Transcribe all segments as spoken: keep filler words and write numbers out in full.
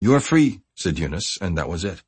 "You're free," said Eunice, and that was it.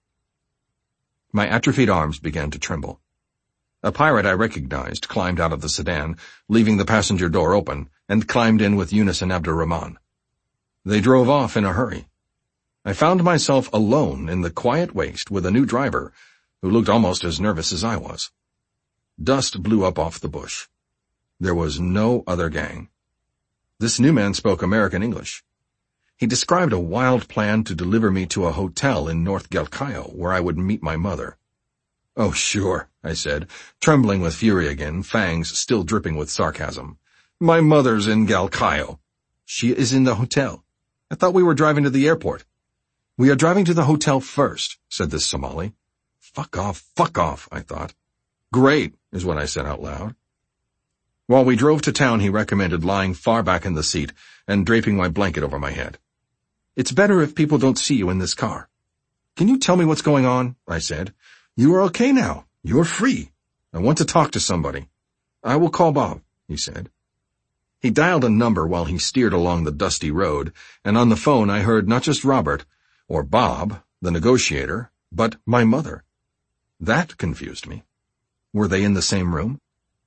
My atrophied arms began to tremble. A pirate I recognized climbed out of the sedan, leaving the passenger door open, and climbed in with Eunice and Abdurrahman. They drove off in a hurry. I found myself alone in the quiet waste with a new driver, who looked almost as nervous as I was. Dust blew up off the bush. There was no other gang. This new man spoke American English. He described a wild plan to deliver me to a hotel in North Galkayo, where I would meet my mother. "Oh, sure," I said, trembling with fury again, fangs still dripping with sarcasm. "My mother's in Galkayo." "She is in the hotel. I thought we were driving to the airport." "We are driving to the hotel first," said this Somali. Fuck off, fuck off, I thought. "Great," is what I said out loud. While we drove to town, he recommended lying far back in the seat and draping my blanket over my head. "It's better if people don't see you in this car." "Can you tell me what's going on?" I said. "You are okay now. You are free. I want to talk to somebody." "I will call Bob," he said. He dialed a number while he steered along the dusty road, and on the phone I heard not just Robert, or Bob, the negotiator, but my mother. That confused me. Were they in the same room?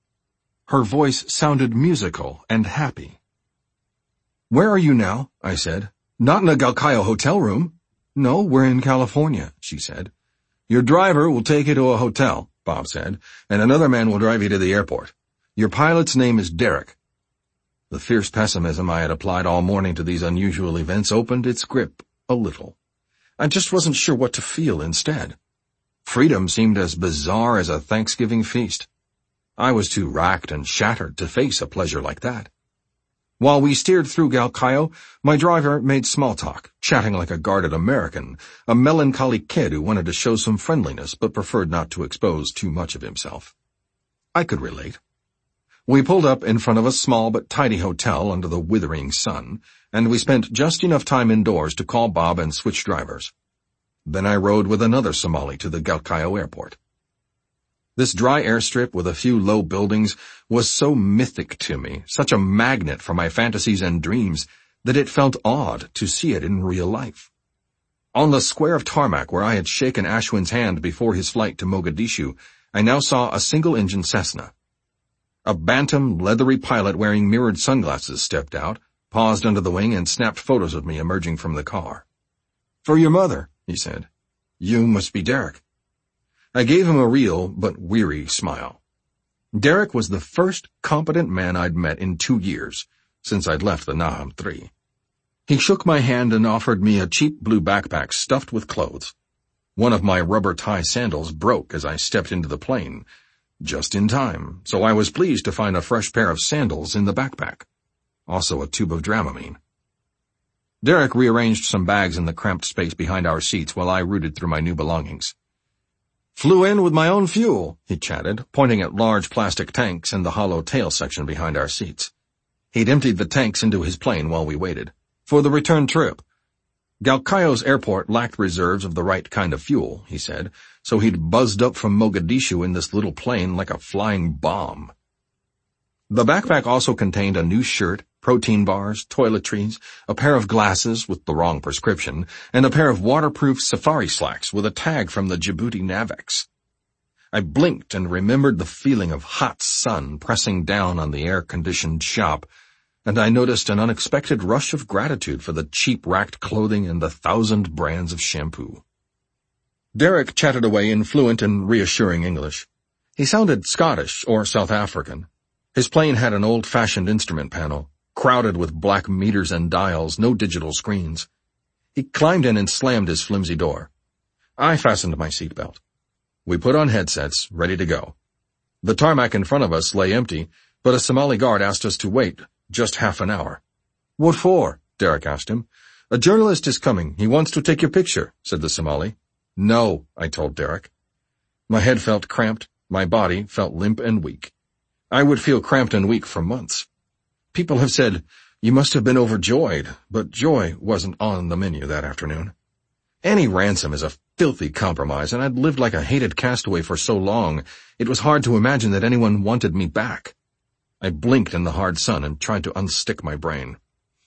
Her voice sounded musical and happy. "Where are you now?" I said. "Not in a Galkayo hotel room." "No, we're in California," she said. "Your driver will take you to a hotel," Bob said, "and another man will drive you to the airport. Your pilot's name is Derek." The fierce pessimism I had applied all morning to these unusual events opened its grip a little. I just wasn't sure what to feel instead. Freedom seemed as bizarre as a Thanksgiving feast. I was too racked and shattered to face a pleasure like that. While we steered through Galkayo, my driver made small talk, chatting like a guarded American, a melancholy kid who wanted to show some friendliness but preferred not to expose too much of himself. I could relate. We pulled up in front of a small but tidy hotel under the withering sun, and we spent just enough time indoors to call Bob and switch drivers. Then I rode with another Somali to the Galkayo airport. This dry airstrip with a few low buildings was so mythic to me, such a magnet for my fantasies and dreams, that it felt odd to see it in real life. On the square of tarmac where I had shaken Ashwin's hand before his flight to Mogadishu, I now saw a single-engine Cessna. A bantam, leathery pilot wearing mirrored sunglasses stepped out, paused under the wing, and snapped photos of me emerging from the car. "For your mother," he said. "You must be Derek." I gave him a real but weary smile. Derek was the first competent man I'd met in two years, since I'd left the Naham three. He shook my hand and offered me a cheap blue backpack stuffed with clothes. One of my rubber tie sandals broke as I stepped into the plane, just in time, so I was pleased to find a fresh pair of sandals in the backpack. Also a tube of Dramamine. Derek rearranged some bags in the cramped space behind our seats while I rooted through my new belongings. "Flew in with my own fuel," he chatted, pointing at large plastic tanks in the hollow tail section behind our seats. He'd emptied the tanks into his plane while we waited. "For the return trip. Galkayo's airport lacked reserves of the right kind of fuel," he said, so he'd buzzed up from Mogadishu in this little plane like a flying bomb. The backpack also contained a new shirt, protein bars, toiletries, a pair of glasses with the wrong prescription, and a pair of waterproof safari slacks with a tag from the Djibouti Navex. I blinked and remembered the feeling of hot sun pressing down on the air-conditioned shop, and I noticed an unexpected rush of gratitude for the cheap racked clothing and the thousand brands of shampoo. Derek chatted away in fluent and reassuring English. He sounded Scottish or South African. His plane had an old-fashioned instrument panel, crowded with black meters and dials, no digital screens. He climbed in and slammed his flimsy door. I fastened my seatbelt. We put on headsets, ready to go. The tarmac in front of us lay empty, but a Somali guard asked us to wait just half an hour. "What for?" Derek asked him. "A journalist is coming. He wants to take your picture," said the Somali. "No," I told Derek. My head felt cramped. My body felt limp and weak. I would feel cramped and weak for months. People have said, "You must have been overjoyed," but joy wasn't on the menu that afternoon. Annie Ransom is a filthy compromise, and I'd lived like a hated castaway for so long, it was hard to imagine that anyone wanted me back. I blinked in the hard sun and tried to unstick my brain.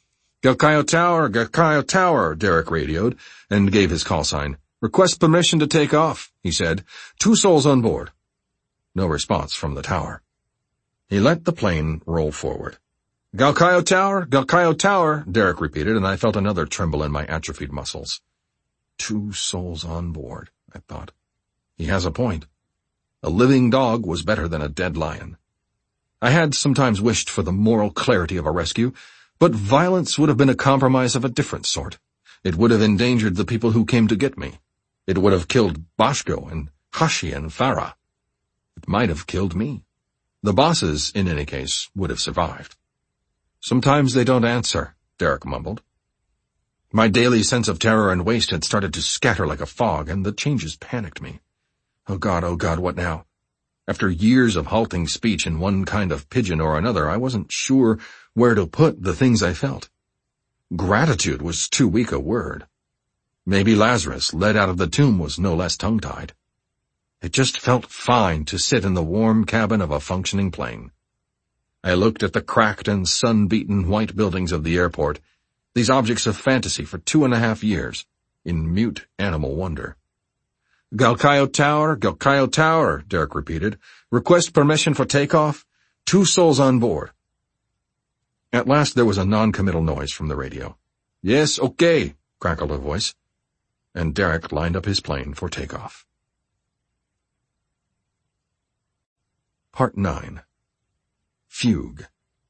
Galkayo Tower, Galkayo Tower, Derek radioed, and gave his call sign. Request permission to take off, he said. Two souls on board. No response from the tower. He let the plane roll forward. Galkayo Tower, Galkayo Tower, Derek repeated, and I felt another tremble in my atrophied muscles. Two souls on board, I thought. He has a point. A living dog was better than a dead lion. I had sometimes wished for the moral clarity of a rescue, but violence would have been a compromise of a different sort. It would have endangered the people who came to get me. It would have killed Bashko and Hashi and Farah. It might have killed me. The bosses, in any case, would have survived. Sometimes they don't answer, Derek mumbled. My daily sense of terror and waste had started to scatter like a fog, and the changes panicked me. Oh God, oh God, what now? After years of halting speech in one kind of pidgin or another, I wasn't sure where to put the things I felt. Gratitude was too weak a word. Maybe Lazarus, led out of the tomb, was no less tongue-tied. It just felt fine to sit in the warm cabin of a functioning plane. I looked at the cracked and sun-beaten white buildings of the airport, these objects of fantasy for two and a half years, in mute animal wonder. Galkayo Tower, Galkayo Tower, Derek repeated. Request permission for takeoff. Two souls on board. At last there was a non-committal noise from the radio. Yes, okay, crackled a voice, and Derek lined up his plane for takeoff. Part nine. Fugue.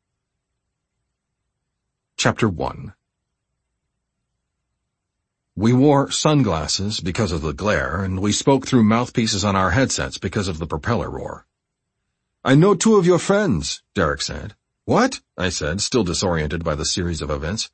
Chapter one. We wore sunglasses because of the glare, and we spoke through mouthpieces on our headsets because of the propeller roar. I know two of your friends, Derek said. What? I said, still disoriented by the series of events.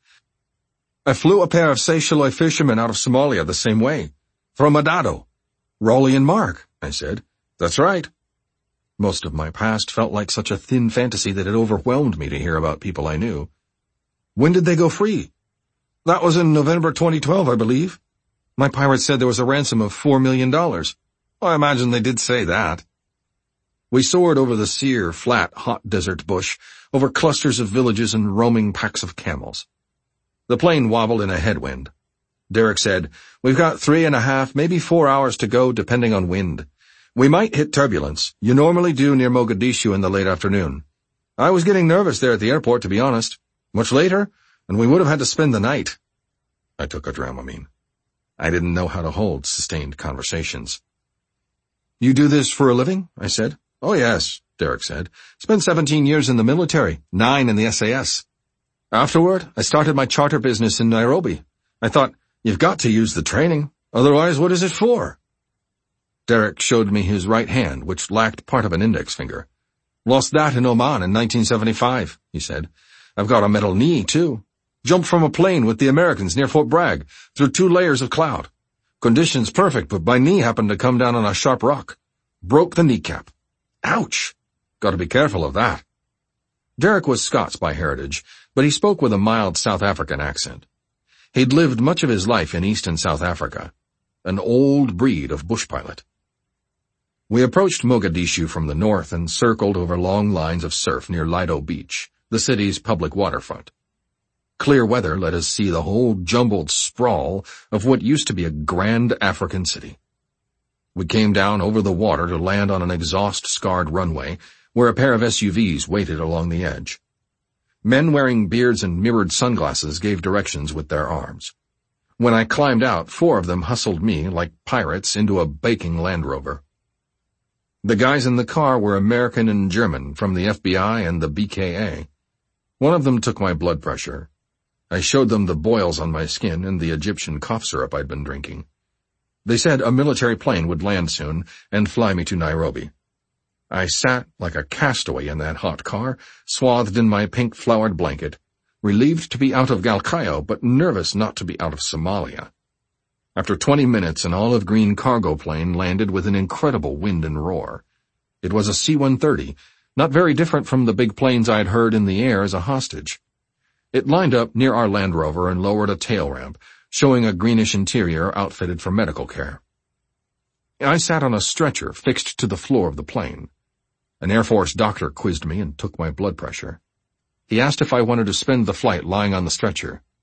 I flew a pair of Seychelles fishermen out of Somalia the same way. From Adado. Raleigh and Mark, I said. That's right. Most of my past felt like such a thin fantasy that it overwhelmed me to hear about people I knew. When did they go free? That was in November twenty twelve, I believe. My pirates said there was a ransom of four million dollars. I imagine they did say that. We soared over the sere, flat, hot desert bush, over clusters of villages and roaming packs of camels. The plane wobbled in a headwind. Derek said, We've got three and a half, maybe four hours to go, depending on wind. We might hit turbulence. You normally do near Mogadishu in the late afternoon. I was getting nervous there at the airport, to be honest. Much later, and we would have had to spend the night. I took a Dramamine. I didn't know how to hold sustained conversations. You do this for a living? I said. Oh, yes, Derek said. Spent seventeen years in the military, nine in the S A S. Afterward, I started my charter business in Nairobi. I thought, you've got to use the training. Otherwise, what is it for? Derek showed me his right hand, which lacked part of an index finger. Lost that in Oman in nineteen seventy-five, he said. I've got a metal knee, too. Jumped from a plane with the Americans near Fort Bragg, through two layers of cloud. Conditions perfect, but my knee happened to come down on a sharp rock. Broke the kneecap. Ouch! Got to be careful of that. Derek was Scots by heritage, but he spoke with a mild South African accent. He'd lived much of his life in East and South Africa. An old breed of bush pilot. We approached Mogadishu from the north and circled over long lines of surf near Lido Beach, the city's public waterfront. Clear weather let us see the whole jumbled sprawl of what used to be a grand African city. We came down over the water to land on an exhaust-scarred runway where a pair of S U Vs waited along the edge. Men wearing beards and mirrored sunglasses gave directions with their arms. When I climbed out, four of them hustled me, like pirates, into a baking Land Rover. The guys in the car were American and German from the F B I and the B K A. One of them took my blood pressure. I showed them the boils on my skin and the Egyptian cough syrup I'd been drinking. They said a military plane would land soon and fly me to Nairobi. I sat like a castaway in that hot car, swathed in my pink-flowered blanket, relieved to be out of Galkayo, but nervous not to be out of Somalia. After twenty minutes, an olive-green cargo plane landed with an incredible wind and roar. It was a C one thirty, not very different from the big planes I'd heard in the air as a hostage. It lined up near our Land Rover and lowered a tail ramp, showing a greenish interior outfitted for medical care. I sat on a stretcher fixed to the floor of the plane. An Air Force doctor quizzed me and took my blood pressure. He asked if I wanted to spend the flight lying on the stretcher.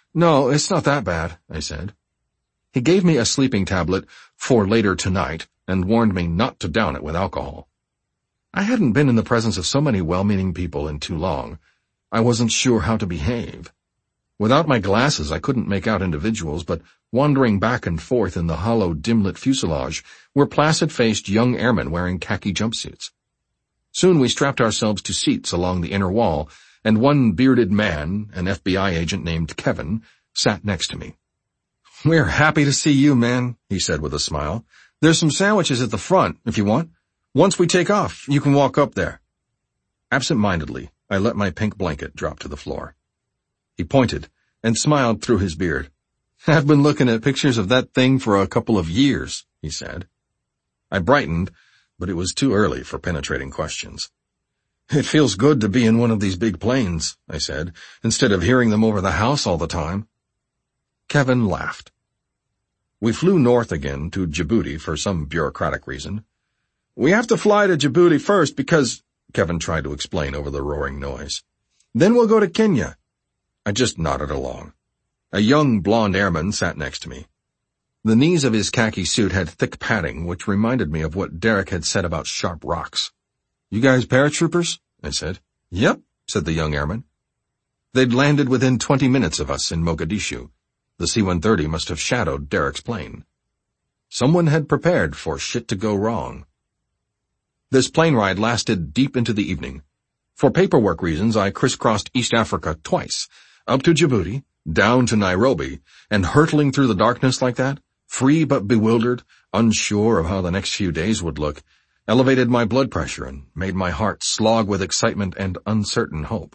"No, it's not that bad," I said. He gave me a sleeping tablet for later tonight and warned me not to down it with alcohol. I hadn't been in the presence of so many well-meaning people in too long. I wasn't sure how to behave. Without my glasses, I couldn't make out individuals, but wandering back and forth in the hollow, dim-lit fuselage were placid-faced young airmen wearing khaki jumpsuits. Soon we strapped ourselves to seats along the inner wall, and one bearded man, an F B I agent named Kevin, sat next to me. "We're happy to see you, man," he said with a smile. "There's some sandwiches at the front, if you want. Once we take off, you can walk up there." Absent-mindedly, I let my pink blanket drop to the floor. He pointed and smiled through his beard. "I've been looking at pictures of that thing for a couple of years," he said. I brightened, but it was too early for penetrating questions. "It feels good to be in one of these big planes," I said, "instead of hearing them over the house all the time." Kevin laughed. We flew north again to Djibouti for some bureaucratic reason. "We have to fly to Djibouti first because," Kevin tried to explain over the roaring noise. "Then we'll go to Kenya." I just nodded along. A young blonde airman sat next to me. The knees of his khaki suit had thick padding, which reminded me of what Derek had said about sharp rocks. "You guys paratroopers?" I said. "Yep," said the young airman. They'd landed within twenty minutes of us in Mogadishu. The C one thirty must have shadowed Derek's plane. Someone had prepared for shit to go wrong. This plane ride lasted deep into the evening. For paperwork reasons, I crisscrossed East Africa twice, up to Djibouti, down to Nairobi, and hurtling through the darkness like that, free but bewildered, unsure of how the next few days would look, elevated my blood pressure and made my heart slog with excitement and uncertain hope.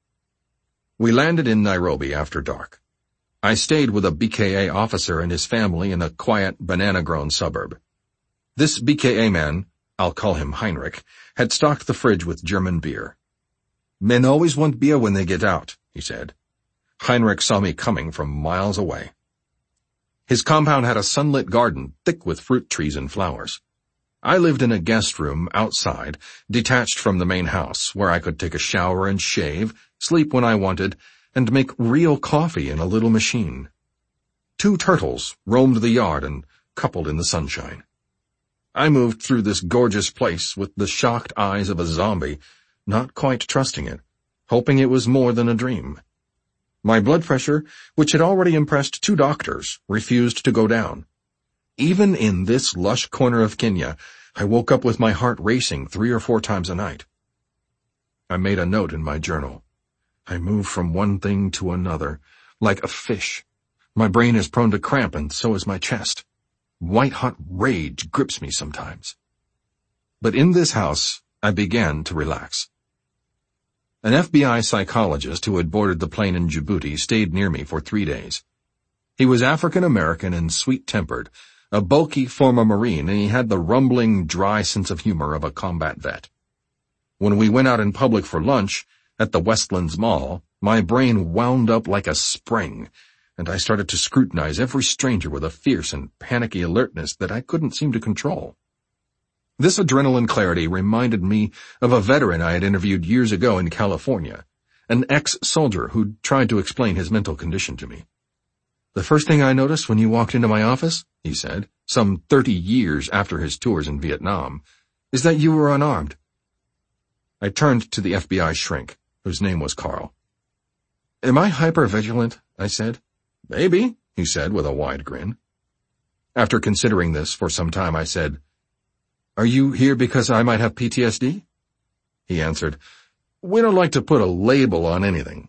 We landed in Nairobi after dark. I stayed with a B K A officer and his family in a quiet, banana-grown suburb. This B K A man, I'll call him Heinrich, had stocked the fridge with German beer. "Men always want beer when they get out," he said. Heinrich saw me coming from miles away. His compound had a sunlit garden thick with fruit trees and flowers. I lived in a guest room outside, detached from the main house, where I could take a shower and shave, sleep when I wanted, and make real coffee in a little machine. Two turtles roamed the yard and coupled in the sunshine. I moved through this gorgeous place with the shocked eyes of a zombie, not quite trusting it, hoping it was more than a dream. My blood pressure, which had already impressed two doctors, refused to go down. Even in this lush corner of Kenya, I woke up with my heart racing three or four times a night. I made a note in my journal. I move from one thing to another, like a fish. My brain is prone to cramp, and so is my chest. White-hot rage grips me sometimes. But in this house, I began to relax. An F B I psychologist who had boarded the plane in Djibouti stayed near me for three days. He was African-American and sweet-tempered, a bulky former Marine, and he had the rumbling, dry sense of humor of a combat vet. When we went out in public for lunch, at the Westlands Mall, my brain wound up like a spring, and I started to scrutinize every stranger with a fierce and panicky alertness that I couldn't seem to control. This adrenaline clarity reminded me of a veteran I had interviewed years ago in California, an ex-soldier who'd tried to explain his mental condition to me. "The first thing I noticed when you walked into my office," he said, some thirty years after his tours in Vietnam, "is that you were unarmed." I turned to the F B I shrink, whose name was Carl. "Am I hypervigilant?" I said. "Maybe," he said with a wide grin. After considering this for some time, I said, "Are you here because I might have P T S D?" He answered, "We don't like to put a label on anything."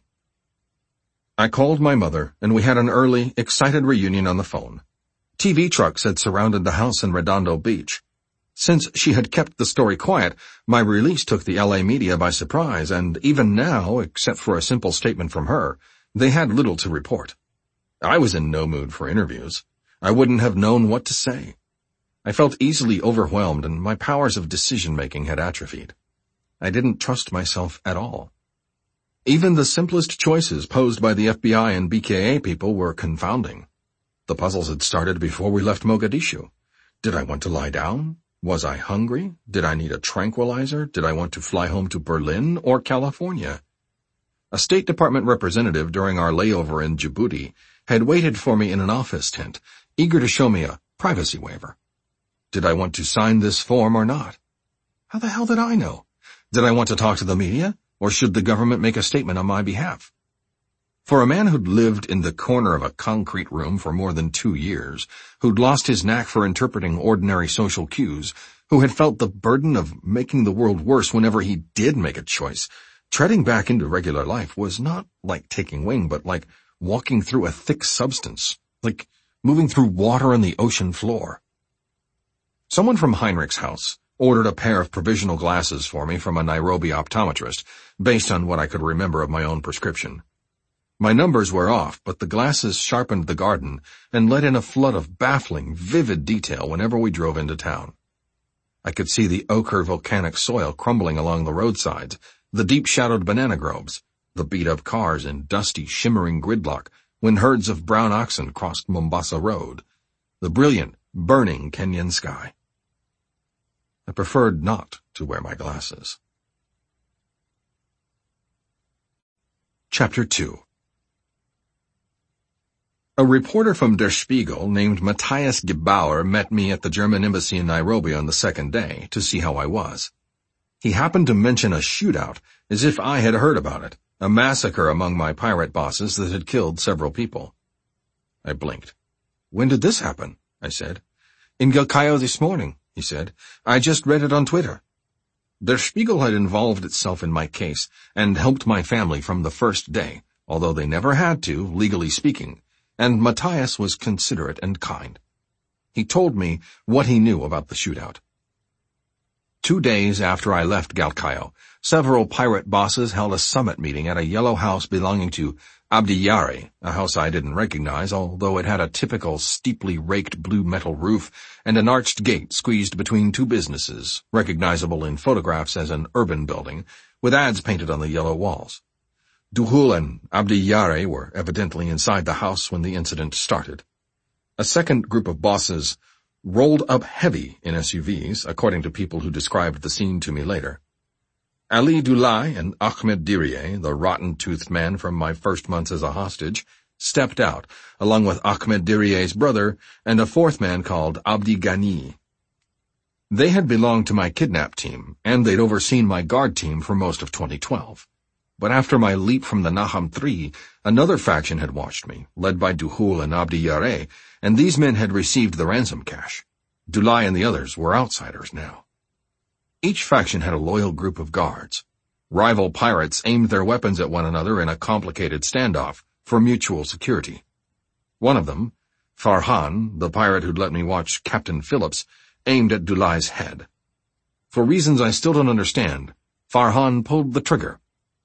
I called my mother, and we had an early, excited reunion on the phone. T V trucks had surrounded the house in Redondo Beach. Since she had kept the story quiet, my release took the L A media by surprise, and even now, except for a simple statement from her, they had little to report. I was in no mood for interviews. I wouldn't have known what to say. I felt easily overwhelmed, and my powers of decision-making had atrophied. I didn't trust myself at all. Even the simplest choices posed by the F B I and B K A people were confounding. The puzzles had started before we left Mogadishu. Did I want to lie down? Was I hungry? Did I need a tranquilizer? Did I want to fly home to Berlin or California? A State Department representative during our layover in Djibouti had waited for me in an office tent, eager to show me a privacy waiver. Did I want to sign this form or not? How the hell did I know? Did I want to talk to the media, or should the government make a statement on my behalf? For a man who'd lived in the corner of a concrete room for more than two years, who'd lost his knack for interpreting ordinary social cues, who had felt the burden of making the world worse whenever he did make a choice, treading back into regular life was not like taking wing, but like walking through a thick substance, like moving through water on the ocean floor. Someone from Heinrich's house ordered a pair of provisional glasses for me from a Nairobi optometrist, based on what I could remember of my own prescription. My numbers were off, but the glasses sharpened the garden and let in a flood of baffling, vivid detail whenever we drove into town. I could see the ochre volcanic soil crumbling along the roadsides, the deep-shadowed banana groves, the beat-up cars in dusty, shimmering gridlock when herds of brown oxen crossed Mombasa Road, the brilliant, burning Kenyan sky. I preferred not to wear my glasses. Chapter two. A reporter from Der Spiegel named Matthias Gebauer met me at the German embassy in Nairobi on the second day to see how I was. He happened to mention a shootout, as if I had heard about it, a massacre among my pirate bosses that had killed several people. I blinked. "When did this happen?" I said. "In Galkayo this morning," he said. "I just read it on Twitter." Der Spiegel had involved itself in my case and helped my family from the first day, although they never had to, legally speaking, and Matthias was considerate and kind. He told me what he knew about the shootout. Two days after I left Galkayo, several pirate bosses held a summit meeting at a yellow house belonging to Abdi Yari, a house I didn't recognize, although it had a typical steeply raked blue metal roof and an arched gate squeezed between two businesses, recognizable in photographs as an urban building, with ads painted on the yellow walls. Duhul and Abdi Yari were evidently inside the house when the incident started. A second group of bosses rolled up heavy in S U Vs, according to people who described the scene to me later. Ali Dulai and Ahmed Dirie, the rotten-toothed man from my first months as a hostage, stepped out, along with Ahmed Dirie's brother and a fourth man called Abdi Ghani. They had belonged to my kidnap team, and they'd overseen my guard team for most of twenty twelve. But after my leap from the Naham three, another faction had watched me, led by Duhul and Abdi Yare, and these men had received the ransom cash. Dulai and the others were outsiders now. Each faction had a loyal group of guards. Rival pirates aimed their weapons at one another in a complicated standoff for mutual security. One of them, Farhan, the pirate who'd let me watch Captain Phillips, aimed at Dulai's head. For reasons I still don't understand, Farhan pulled the trigger.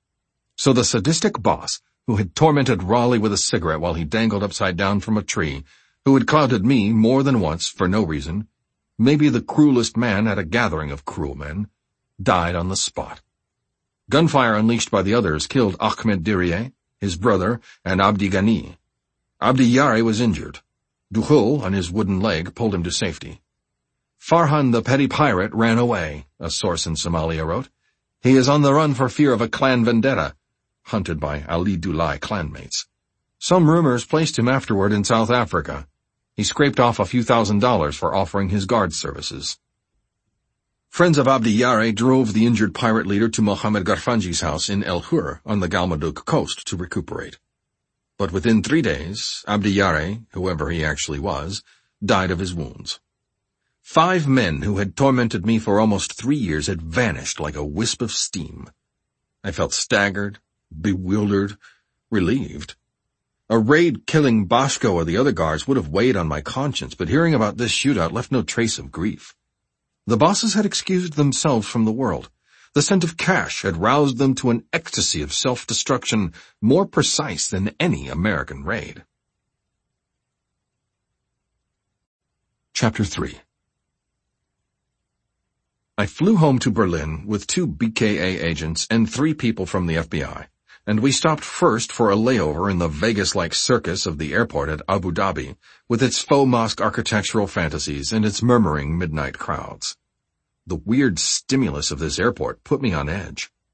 So the sadistic boss, who had tormented Raleigh with a cigarette while he dangled upside down from a tree, who had clouted me more than once for no reason, maybe the cruelest man at a gathering of cruel men, died on the spot. Gunfire unleashed by the others killed Ahmed Dirie, his brother, and Abdi Ghani. Abdi Yari was injured. Duhul, on his wooden leg, pulled him to safety. Farhan the petty pirate ran away, a source in Somalia wrote. He is on the run for fear of a clan vendetta, hunted by Ali Dulai clanmates. Some rumors placed him afterward in South Africa. He scraped off a few thousand dollars for offering his guard services. Friends of Abdi Yare drove the injured pirate leader to Mohammed Garfanji's house in El Hur on the Galmudug coast to recuperate. But within three days, Abdi Yare, whoever he actually was, died of his wounds. Five men who had tormented me for almost three years had vanished like a wisp of steam. I felt staggered, bewildered, relieved. A raid killing Bashko or the other guards would have weighed on my conscience, but hearing about this shootout left no trace of grief. The bosses had excused themselves from the world. The scent of cash had roused them to an ecstasy of self-destruction more precise than any American raid. Chapter three. I flew home to Berlin with two B K A agents and three people from the F B I, and we stopped first for a layover in the Vegas-like circus of the airport at Abu Dhabi, with its faux mosque architectural fantasies and its murmuring midnight crowds. The weird stimulus of this airport put me on edge.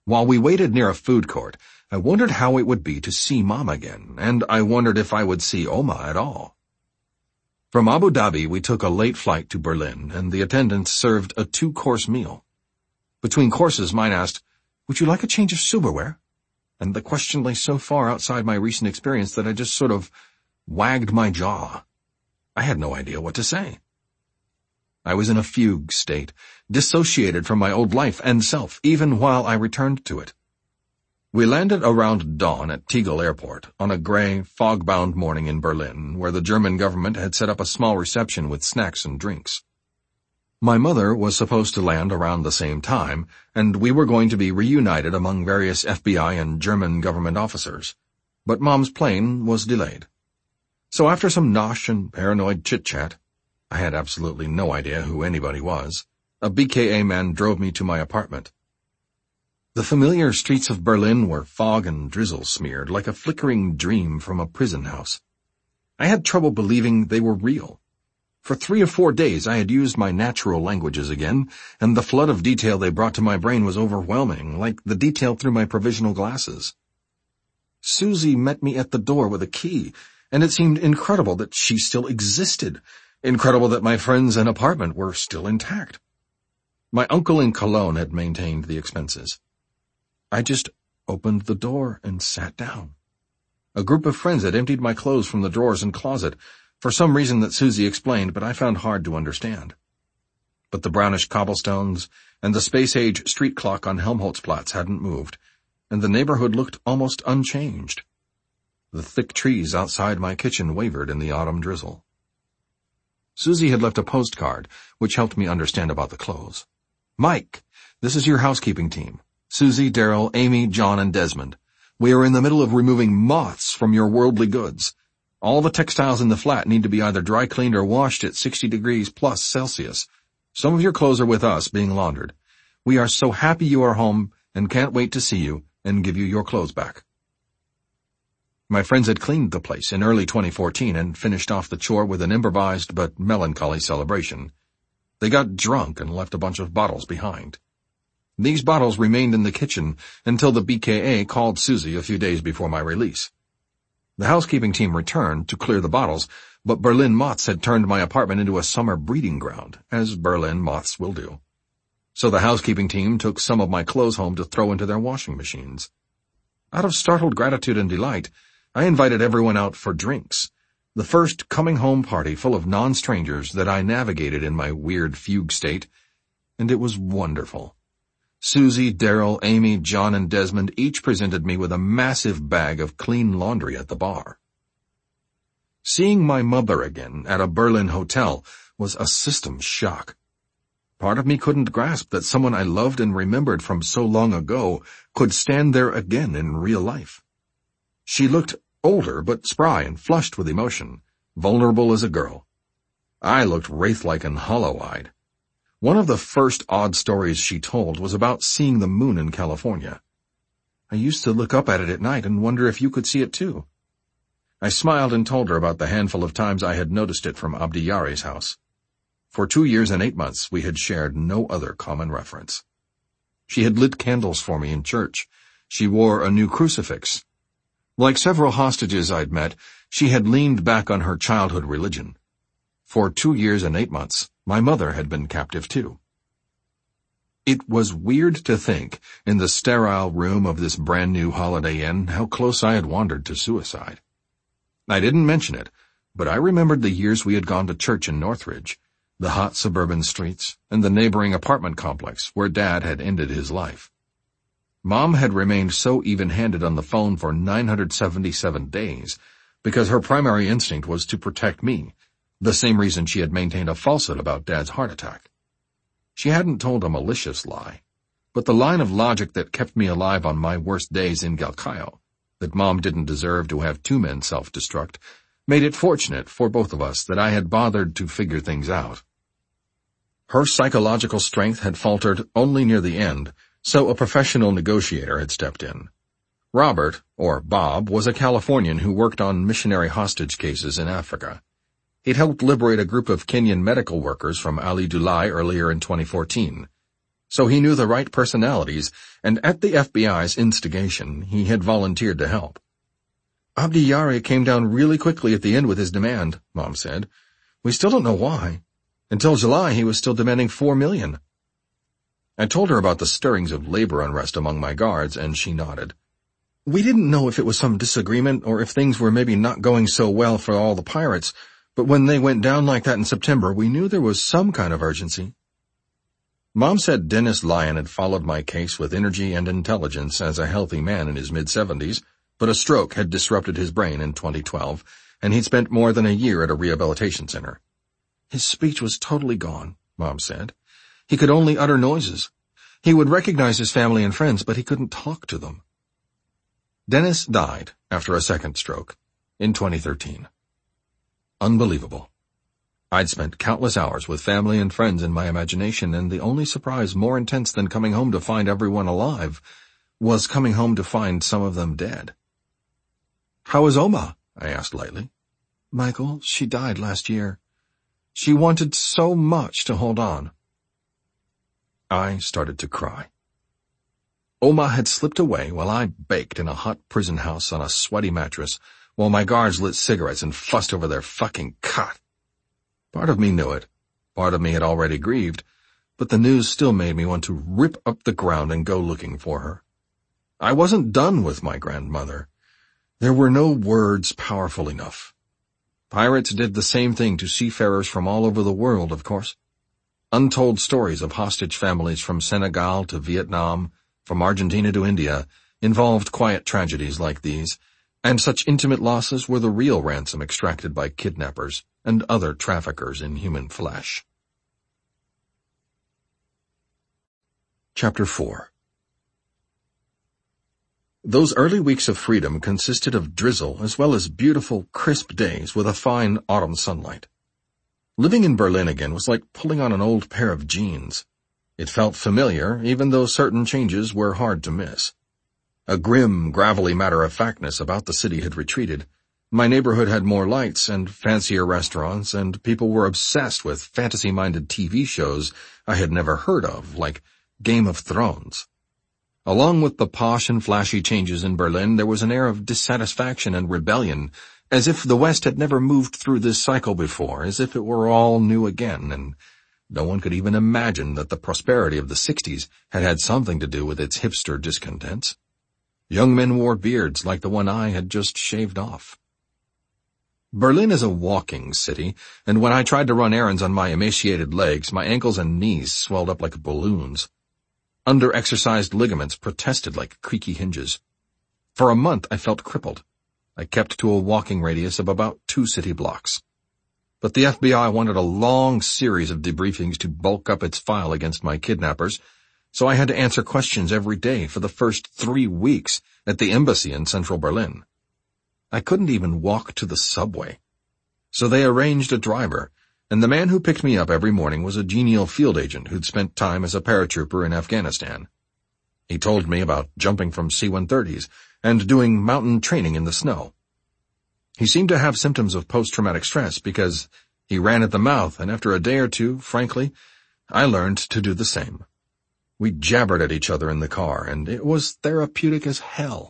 While we waited near a food court, I wondered how it would be to see Mom again, and I wondered if I would see Oma at all. From Abu Dhabi, we took a late flight to Berlin, and the attendant served a two-course meal. Between courses, mine asked, "Would you like a change of silverware?" And the question lay so far outside my recent experience that I just sort of wagged my jaw. I had no idea what to say. I was in a fugue state, dissociated from my old life and self, even while I returned to it. We landed around dawn at Tegel Airport on a gray, fog-bound morning in Berlin, where the German government had set up a small reception with snacks and drinks. My mother was supposed to land around the same time, and we were going to be reunited among various F B I and German government officers. But Mom's plane was delayed. So after some nosh and paranoid chit-chat, I had absolutely no idea who anybody was, a B K A man drove me to my apartment. The familiar streets of Berlin were fog and drizzle smeared, like a flickering dream from a prison house. I had trouble believing they were real. For three or four days I had used my natural languages again, and the flood of detail they brought to my brain was overwhelming, like the detail through my provisional glasses. Susie met me at the door with a key, and it seemed incredible that she still existed. Incredible that my friends and apartment were still intact. My uncle in Cologne had maintained the expenses. I just opened the door and sat down. A group of friends had emptied my clothes from the drawers and closet, for some reason that Susie explained, but I found hard to understand. But the brownish cobblestones and the space-age street clock on Helmholtzplatz hadn't moved, and the neighborhood looked almost unchanged. The thick trees outside my kitchen wavered in the autumn drizzle. Susie had left a postcard, which helped me understand about the clothes. "Mike, this is your housekeeping team. Susie, Daryl, Amy, John, and Desmond. We are in the middle of removing moths from your worldly goods. All the textiles in the flat need to be either dry cleaned or washed at sixty degrees plus Celsius. Some of your clothes are with us, being laundered. We are so happy you are home and can't wait to see you and give you your clothes back." My friends had cleaned the place in early twenty fourteen and finished off the chore with an improvised but melancholy celebration. They got drunk and left a bunch of bottles behind. These bottles remained in the kitchen until the B K A called Susie a few days before my release. The housekeeping team returned to clear the bottles, but Berlin moths had turned my apartment into a summer breeding ground, as Berlin moths will do. So the housekeeping team took some of my clothes home to throw into their washing machines. Out of startled gratitude and delight, I invited everyone out for drinks, the first coming-home party full of non-strangers that I navigated in my weird fugue state, and it was wonderful. Susie, Daryl, Amy, John, and Desmond each presented me with a massive bag of clean laundry at the bar. Seeing my mother again at a Berlin hotel was a system shock. Part of me couldn't grasp that someone I loved and remembered from so long ago could stand there again in real life. She looked older but spry and flushed with emotion, vulnerable as a girl. I looked wraith-like and hollow-eyed. One of the first odd stories she told was about seeing the moon in California. I used to look up at it at night and wonder if you could see it too. I smiled and told her about the handful of times I had noticed it from Abdiyari's house. For two years and eight months we had shared no other common reference. She had lit candles for me in church. She wore a new crucifix. Like several hostages I'd met, she had leaned back on her childhood religion. For two years and eight months, my mother had been captive too. It was weird to think, in the sterile room of this brand-new Holiday Inn, how close I had wandered to suicide. I didn't mention it, but I remembered the years we had gone to church in Northridge, the hot suburban streets, and the neighboring apartment complex where Dad had ended his life. Mom had remained so even-handed on the phone for nine hundred seventy-seven days because her primary instinct was to protect me, the same reason she had maintained a falsehood about Dad's heart attack. She hadn't told a malicious lie, but the line of logic that kept me alive on my worst days in Galkayo, that Mom didn't deserve to have two men self-destruct, made it fortunate for both of us that I had bothered to figure things out. Her psychological strength had faltered only near the end, so a professional negotiator had stepped in. Robert, or Bob, was a Californian who worked on missionary hostage cases in Africa. He'd helped liberate a group of Kenyan medical workers from Ali Dulai earlier in twenty fourteen. So he knew the right personalities, and at the F B I's instigation, he had volunteered to help. Abdi Yari came down really quickly at the end with his demand, Mom said. We still don't know why. Until July, he was still demanding four million. I told her about the stirrings of labor unrest among my guards, and she nodded. We didn't know if it was some disagreement or if things were maybe not going so well for all the pirates, but when they went down like that in September, we knew there was some kind of urgency. Mom said Dennis Lyon had followed my case with energy and intelligence as a healthy man in his mid-seventies, but a stroke had disrupted his brain in twenty twelve, and he'd spent more than a year at a rehabilitation center. His speech was totally gone, Mom said. He could only utter noises. He would recognize his family and friends, but he couldn't talk to them. Dennis died after a second stroke in twenty thirteen. Unbelievable. I'd spent countless hours with family and friends in my imagination, and the only surprise more intense than coming home to find everyone alive was coming home to find some of them dead. How is Oma? I asked lightly. Michael, she died last year. She wanted so much to hold on. I started to cry. Oma had slipped away while I baked in a hot prison house on a sweaty mattress, while my guards lit cigarettes and fussed over their fucking cut. Part of me knew it. Part of me had already grieved, but the news still made me want to rip up the ground and go looking for her. I wasn't done with my grandmother. There were no words powerful enough. Pirates did the same thing to seafarers from all over the world, of course. Untold stories of hostage families from Senegal to Vietnam, from Argentina to India, involved quiet tragedies like these, and such intimate losses were the real ransom extracted by kidnappers and other traffickers in human flesh. Chapter four. Those early weeks of freedom consisted of drizzle as well as beautiful, crisp days with a fine autumn sunlight. Living in Berlin again was like pulling on an old pair of jeans. It felt familiar, even though certain changes were hard to miss. A grim, gravelly matter-of-factness about the city had retreated. My neighborhood had more lights and fancier restaurants, and people were obsessed with fantasy-minded T V shows I had never heard of, like Game of Thrones. Along with the posh and flashy changes in Berlin, there was an air of dissatisfaction and rebellion, as if the West had never moved through this cycle before, as if it were all new again, and no one could even imagine that the prosperity of the sixties had had something to do with its hipster discontents. Young men wore beards like the one I had just shaved off. Berlin is a walking city, and when I tried to run errands on my emaciated legs, my ankles and knees swelled up like balloons. Under-exercised ligaments protested like creaky hinges. For a month I felt crippled. I kept to a walking radius of about two city blocks. But the F B I wanted a long series of debriefings to bulk up its file against my kidnappers, so I had to answer questions every day for the first three weeks at the embassy in central Berlin. I couldn't even walk to the subway. So they arranged a driver, and the man who picked me up every morning was a genial field agent who'd spent time as a paratrooper in Afghanistan. He told me about jumping from C one thirties and doing mountain training in the snow. He seemed to have symptoms of post-traumatic stress because he ran at the mouth, and after a day or two, frankly, I learned to do the same. We jabbered at each other in the car, and it was therapeutic as hell.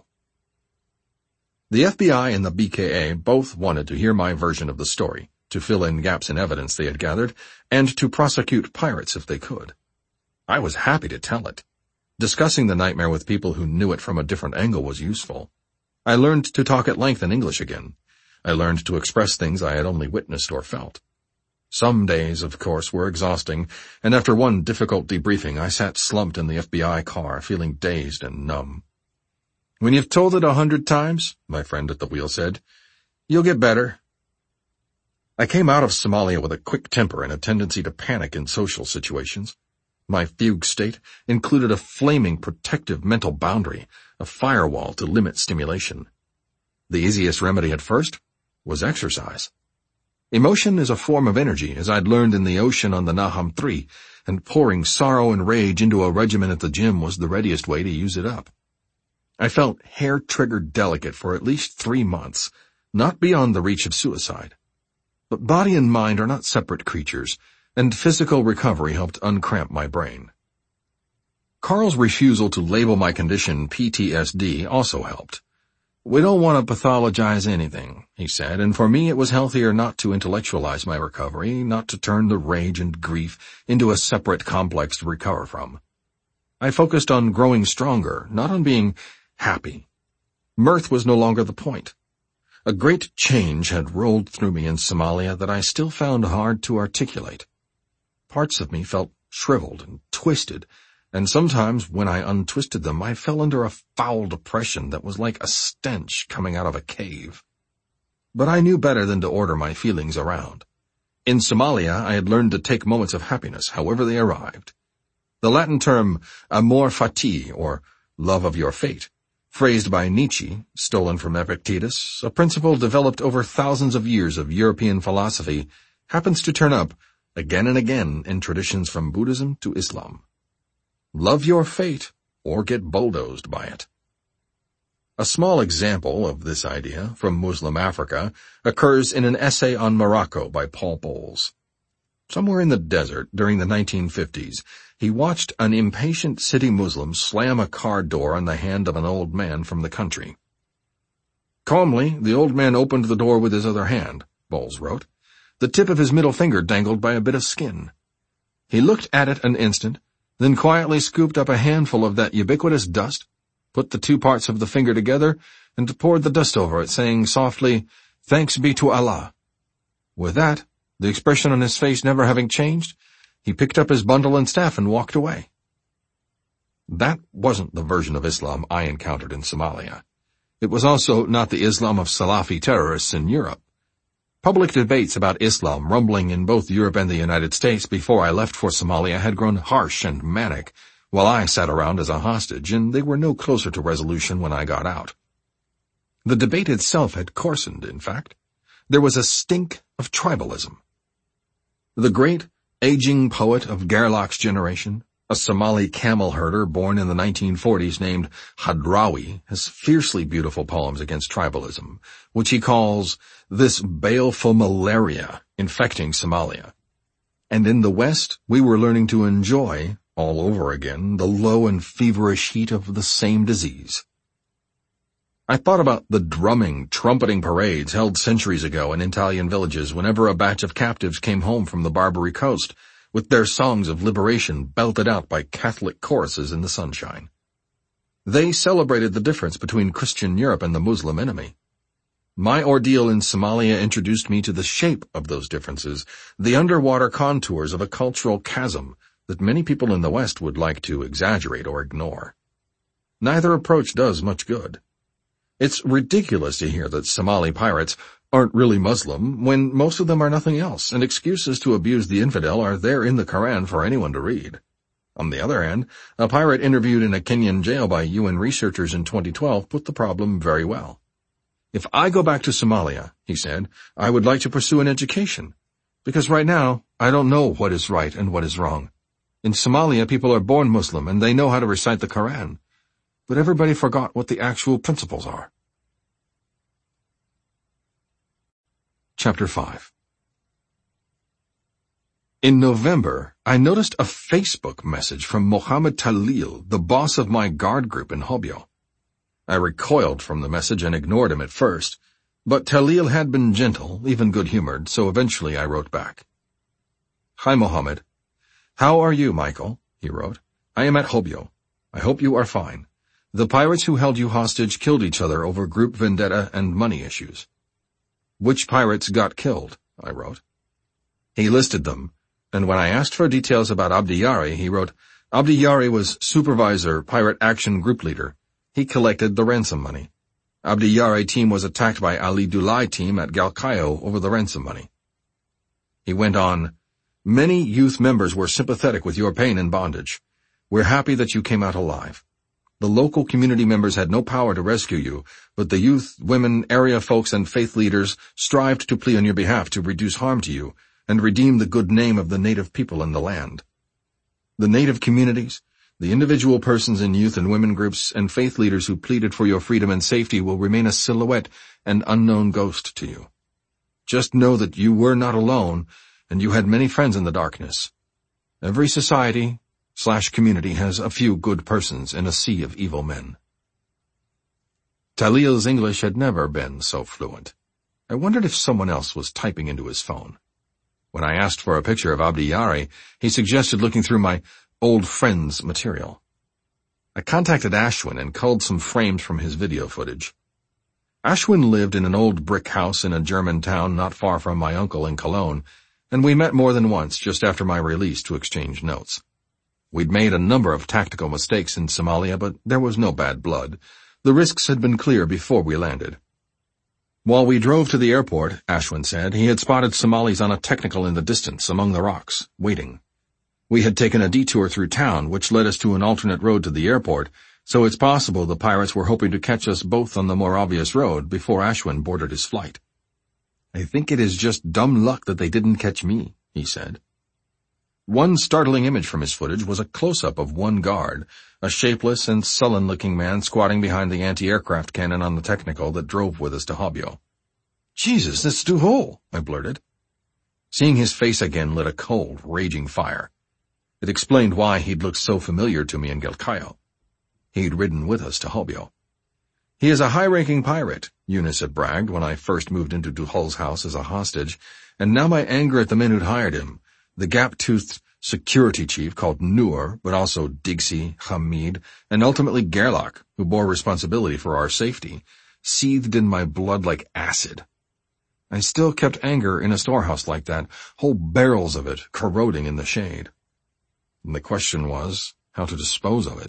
The F B I and the B K A both wanted to hear my version of the story, to fill in gaps in evidence they had gathered, and to prosecute pirates if they could. I was happy to tell it. Discussing the nightmare with people who knew it from a different angle was useful. I learned to talk at length in English again. I learned to express things I had only witnessed or felt. Some days, of course, were exhausting, and after one difficult debriefing, I sat slumped in the F B I car, feeling dazed and numb. When you've told it a hundred times, my friend at the wheel said, you'll get better. I came out of Somalia with a quick temper and a tendency to panic in social situations. My fugue state included a flaming protective mental boundary, a firewall to limit stimulation. The easiest remedy at first was exercise. Emotion is a form of energy, as I'd learned in the ocean on the Naham three, and pouring sorrow and rage into a regimen at the gym was the readiest way to use it up. I felt hair-triggered delicate for at least three months, not beyond the reach of suicide. But body and mind are not separate creatures, and physical recovery helped uncramp my brain. Carl's refusal to label my condition P T S D also helped. "We don't want to pathologize anything," he said, and for me it was healthier not to intellectualize my recovery, not to turn the rage and grief into a separate complex to recover from. I focused on growing stronger, not on being happy. Mirth was no longer the point. A great change had rolled through me in Somalia that I still found hard to articulate. Parts of me felt shriveled and twisted, and sometimes when I untwisted them, I fell under a foul depression that was like a stench coming out of a cave. But I knew better than to order my feelings around. In Somalia, I had learned to take moments of happiness, however they arrived. The Latin term amor fati, or love of your fate, phrased by Nietzsche, stolen from Epictetus, a principle developed over thousands of years of European philosophy, happens to turn up again and again in traditions from Buddhism to Islam. Love your fate, or get bulldozed by it. A small example of this idea from Muslim Africa occurs in an essay on Morocco by Paul Bowles. Somewhere in the desert during the nineteen fifties, he watched an impatient city Muslim slam a car door on the hand of an old man from the country. Calmly, the old man opened the door with his other hand, Bowles wrote. The tip of his middle finger dangled by a bit of skin. He looked at it an instant, then quietly scooped up a handful of that ubiquitous dust, put the two parts of the finger together, and poured the dust over it, saying softly, "Thanks be to Allah." With that, the expression on his face never having changed, he picked up his bundle and staff and walked away. That wasn't the version of Islam I encountered in Somalia. It was also not the Islam of Salafi terrorists in Europe. Public debates about Islam rumbling in both Europe and the United States before I left for Somalia had grown harsh and manic, while I sat around as a hostage, and they were no closer to resolution when I got out. The debate itself had coarsened, in fact. There was a stink of tribalism. The great, aging poet of Gerlach's generation, a Somali camel herder born in the nineteen forties named Hadrawi, has fiercely beautiful poems against tribalism, which he calls this baleful malaria infecting Somalia. And in the West, we were learning to enjoy, all over again, the low and feverish heat of the same disease. I thought about the drumming, trumpeting parades held centuries ago in Italian villages whenever a batch of captives came home from the Barbary Coast, with their songs of liberation belted out by Catholic choruses in the sunshine. They celebrated the difference between Christian Europe and the Muslim enemy. My ordeal in Somalia introduced me to the shape of those differences, the underwater contours of a cultural chasm that many people in the West would like to exaggerate or ignore. Neither approach does much good. It's ridiculous to hear that Somali pirates aren't really Muslim when most of them are nothing else, and excuses to abuse the infidel are there in the Quran for anyone to read. On the other hand, a pirate interviewed in a Kenyan jail by U N researchers in twenty twelve put the problem very well. If I go back to Somalia, he said, I would like to pursue an education, because right now I don't know what is right and what is wrong. In Somalia, people are born Muslim and they know how to recite the Quran, but everybody forgot what the actual principles are. Chapter five. In November, I noticed a Facebook message from Mohammed Talil, the boss of my guard group in Hobyo. I recoiled from the message and ignored him at first, but Talil had been gentle, even good-humored, so eventually I wrote back. Hi, Mohammed. How are you, Michael? He wrote. I am at Hobyo. I hope you are fine. The pirates who held you hostage killed each other over group vendetta and money issues. Which pirates got killed? I wrote. He listed them, and when I asked for details about Abdi Yari, he wrote, Abdi Yari was supervisor, pirate action group leader. He collected the ransom money. Abdi Yari team was attacked by Ali Dulai team at Galkayo over the ransom money. He went on, many youth members were sympathetic with your pain and bondage. We're happy that you came out alive. The local community members had no power to rescue you, but the youth, women, area folks, and faith leaders strived to plead on your behalf to reduce harm to you and redeem the good name of the native people in the land. The native communities, the individual persons in youth and women groups, and faith leaders who pleaded for your freedom and safety will remain a silhouette and unknown ghost to you. Just know that you were not alone, and you had many friends in the darkness. Every society, slash community has a few good persons in a sea of evil men. Talil's English had never been so fluent. I wondered if someone else was typing into his phone. When I asked for a picture of Abdi Yari, he suggested looking through my old friends material. I contacted Ashwin and culled some frames from his video footage. Ashwin lived in an old brick house in a German town not far from my uncle in Cologne, and we met more than once just after my release to exchange notes. We'd made a number of tactical mistakes in Somalia, but there was no bad blood. The risks had been clear before we landed. While we drove to the airport, Ashwin said, he had spotted Somalis on a technical in the distance among the rocks, waiting. We had taken a detour through town, which led us to an alternate road to the airport, so it's possible the pirates were hoping to catch us both on the more obvious road before Ashwin boarded his flight. I think it is just dumb luck that they didn't catch me, he said. One startling image from his footage was a close-up of one guard, a shapeless and sullen-looking man squatting behind the anti-aircraft cannon on the technical that drove with us to Hobyo. "Jesus, that's Duhul," I blurted. Seeing his face again lit a cold, raging fire. It explained why he'd looked so familiar to me in Galkayo. He'd ridden with us to Hobyo. "He is a high-ranking pirate," Eunice had bragged when I first moved into Duhul's house as a hostage, and now my anger at the men who'd hired him, the gap-toothed security chief called Noor, but also Dixie, Hamid, and ultimately Gerlach, who bore responsibility for our safety, seethed in my blood like acid. I still kept anger in a storehouse like that, whole barrels of it corroding in the shade. And the question was, how to dispose of it.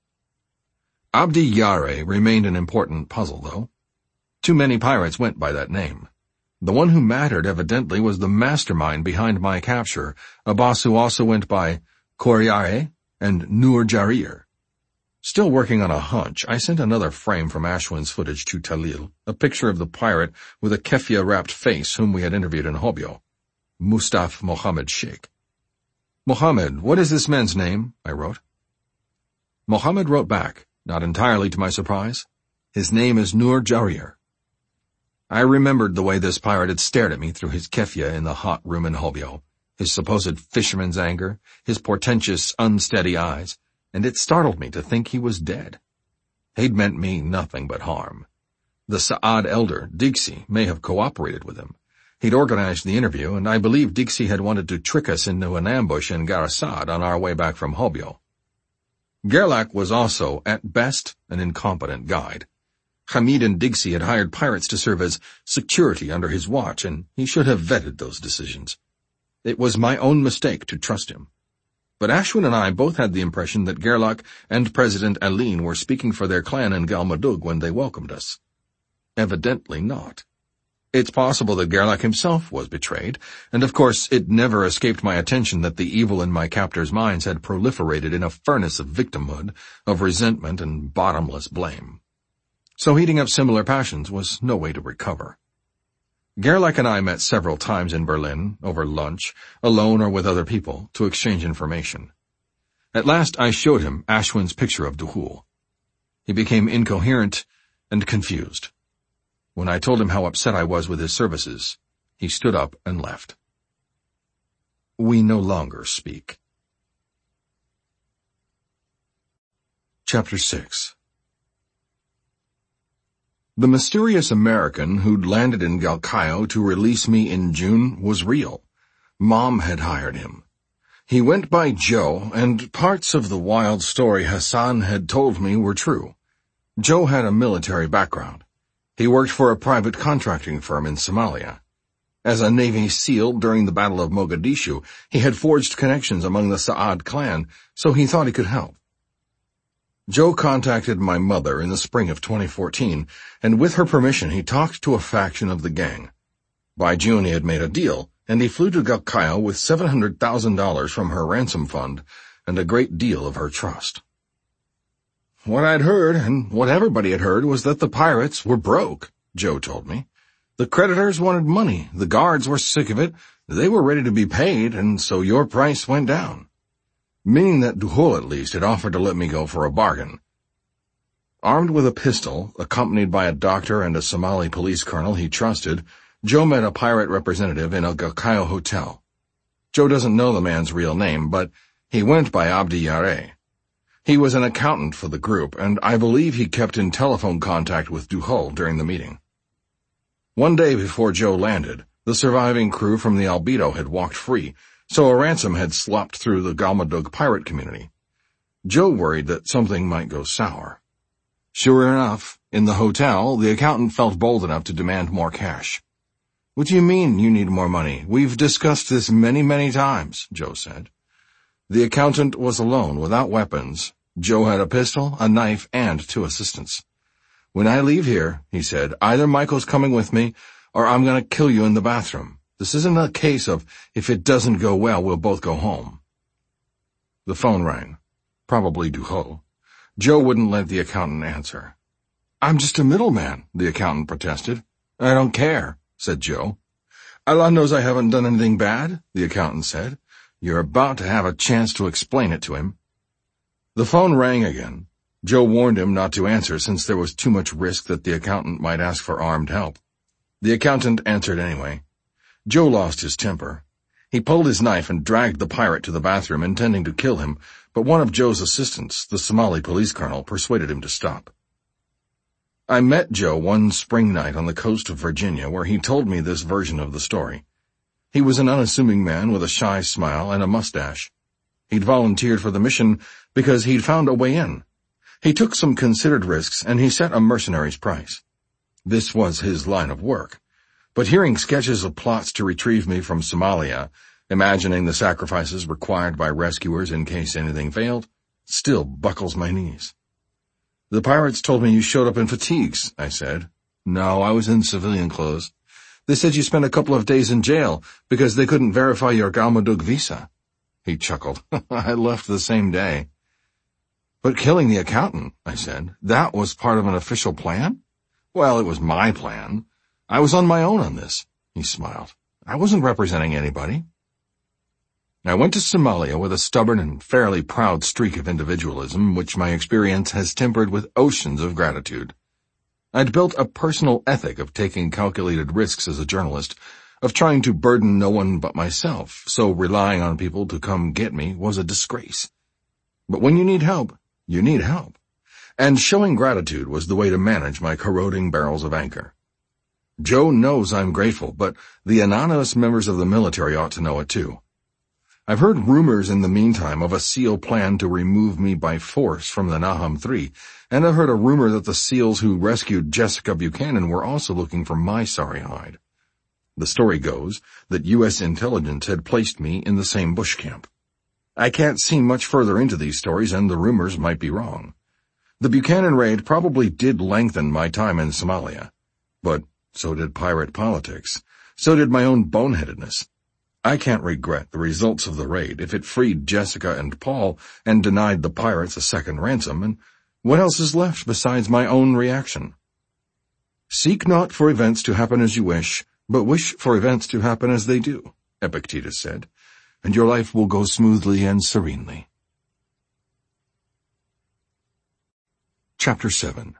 Abdi Yari remained an important puzzle, though. Too many pirates went by that name. The one who mattered, evidently, was the mastermind behind my capture, a boss who also went by Koryare and Nur Jarir. Still working on a hunch, I sent another frame from Ashwin's footage to Talil, a picture of the pirate with a keffiyeh-wrapped face whom we had interviewed in Hobyo, Mustaf Mohammed Sheikh. "Mohammed, what is this man's name?" I wrote. Mohammed wrote back, not entirely to my surprise. "His name is Nur Jarir." I remembered the way this pirate had stared at me through his keffiyeh in the hot room in Hobyo, his supposed fisherman's anger, his portentous, unsteady eyes, and it startled me to think he was dead. He'd meant me nothing but harm. The Saad elder, Dixie, may have cooperated with him. He'd organized the interview, and I believe Dixie had wanted to trick us into an ambush in Garasad on our way back from Hobyo. Gerlach was also, at best, an incompetent guide. Hamid and Dixie had hired pirates to serve as security under his watch, and he should have vetted those decisions. It was my own mistake to trust him. But Ashwin and I both had the impression that Gerlach and President Aline were speaking for their clan in Galmudug when they welcomed us. Evidently not. It's possible that Gerlach himself was betrayed, and of course it never escaped my attention that the evil in my captors' minds had proliferated in a furnace of victimhood, of resentment and bottomless blame. So heating up similar passions was no way to recover. Gerlach and I met several times in Berlin, over lunch, alone or with other people, to exchange information. At last I showed him Ashwin's picture of Duhul. He became incoherent and confused. When I told him how upset I was with his services, he stood up and left. We no longer speak. Chapter six. The mysterious American who'd landed in Galkayo to release me in June was real. Mom had hired him. He went by Joe, and parts of the wild story Hassan had told me were true. Joe had a military background. He worked for a private contracting firm in Somalia. As a Navy SEAL during the Battle of Mogadishu, he had forged connections among the Saad clan, so he thought he could help. Joe contacted my mother in the spring of twenty fourteen, and with her permission he talked to a faction of the gang. By June he had made a deal, and he flew to Galkayo with seven hundred thousand dollars from her ransom fund and a great deal of her trust. What I'd heard, and what everybody had heard, was that the pirates were broke, Joe told me. The creditors wanted money, the guards were sick of it, they were ready to be paid, and so your price went down. Meaning that Duhul, at least, had offered to let me go for a bargain. Armed with a pistol, accompanied by a doctor and a Somali police colonel he trusted, Joe met a pirate representative in a Galkayo hotel. Joe doesn't know the man's real name, but He went by Abdi Yare. He was an accountant for the group, and I believe he kept in telephone contact with Duhol during the meeting. One day before Joe landed, the surviving crew from the Albedo had walked free, so a ransom had slopped through the Galmudug pirate community. Joe worried that something might go sour. Sure enough, in the hotel, the accountant felt bold enough to demand more cash. "What do you mean you need more money? We've discussed this many, many times," Joe said. The accountant was alone, without weapons. Joe had a pistol, a knife, and two assistants. "When I leave here," he said, "either Michael's coming with me, or I'm going to kill you in the bathroom. This isn't a case of, if it doesn't go well, we'll both go home." The phone rang. Probably Duhol. Joe wouldn't let the accountant answer. "I'm just a middleman," the accountant protested. "I don't care," said Joe. "Allah knows I haven't done anything bad," the accountant said. "You're about to have a chance to explain it to him." The phone rang again. Joe warned him not to answer since there was too much risk that the accountant might ask for armed help. The accountant answered anyway. Joe lost his temper. He pulled his knife and dragged the pirate to the bathroom, intending to kill him, but one of Joe's assistants, the Somali police colonel, persuaded him to stop. I met Joe one spring night on the coast of Virginia, where he told me this version of the story. He was an unassuming man with a shy smile and a mustache. He'd volunteered for the mission because he'd found a way in. He took some considered risks, and he set a mercenary's price. This was his line of work. But hearing sketches of plots to retrieve me from Somalia, imagining the sacrifices required by rescuers in case anything failed, still buckles my knees. "The pirates told me you showed up in fatigues," I said. "No, I was in civilian clothes. They said you spent a couple of days in jail because they couldn't verify your Galmudug visa." He chuckled. "I left the same day." "But killing the accountant," I said, "that was part of an official plan?" "Well, it was my plan. I was on my own on this." He smiled. "I wasn't representing anybody." I went to Somalia with a stubborn and fairly proud streak of individualism, which my experience has tempered with oceans of gratitude. I'd built a personal ethic of taking calculated risks as a journalist, of trying to burden no one but myself, so relying on people to come get me was a disgrace. But when you need help, you need help. And showing gratitude was the way to manage my corroding barrels of anger. Joe knows I'm grateful, but the anonymous members of the military ought to know it too. I've heard rumors in the meantime of a SEAL plan to remove me by force from the Nahum three, and I've heard a rumor that the SEALs who rescued Jessica Buchanan were also looking for my sorry hide. The story goes that U S intelligence had placed me in the same bush camp. I can't see much further into these stories, and the rumors might be wrong. The Buchanan raid probably did lengthen my time in Somalia, but so did pirate politics. So did my own boneheadedness. I can't regret the results of the raid if it freed Jessica and Paul and denied the pirates a second ransom, and what else is left besides my own reaction? "Seek not for events to happen as you wish, but wish for events to happen as they do," Epictetus said, "and your life will go smoothly and serenely." Chapter seven.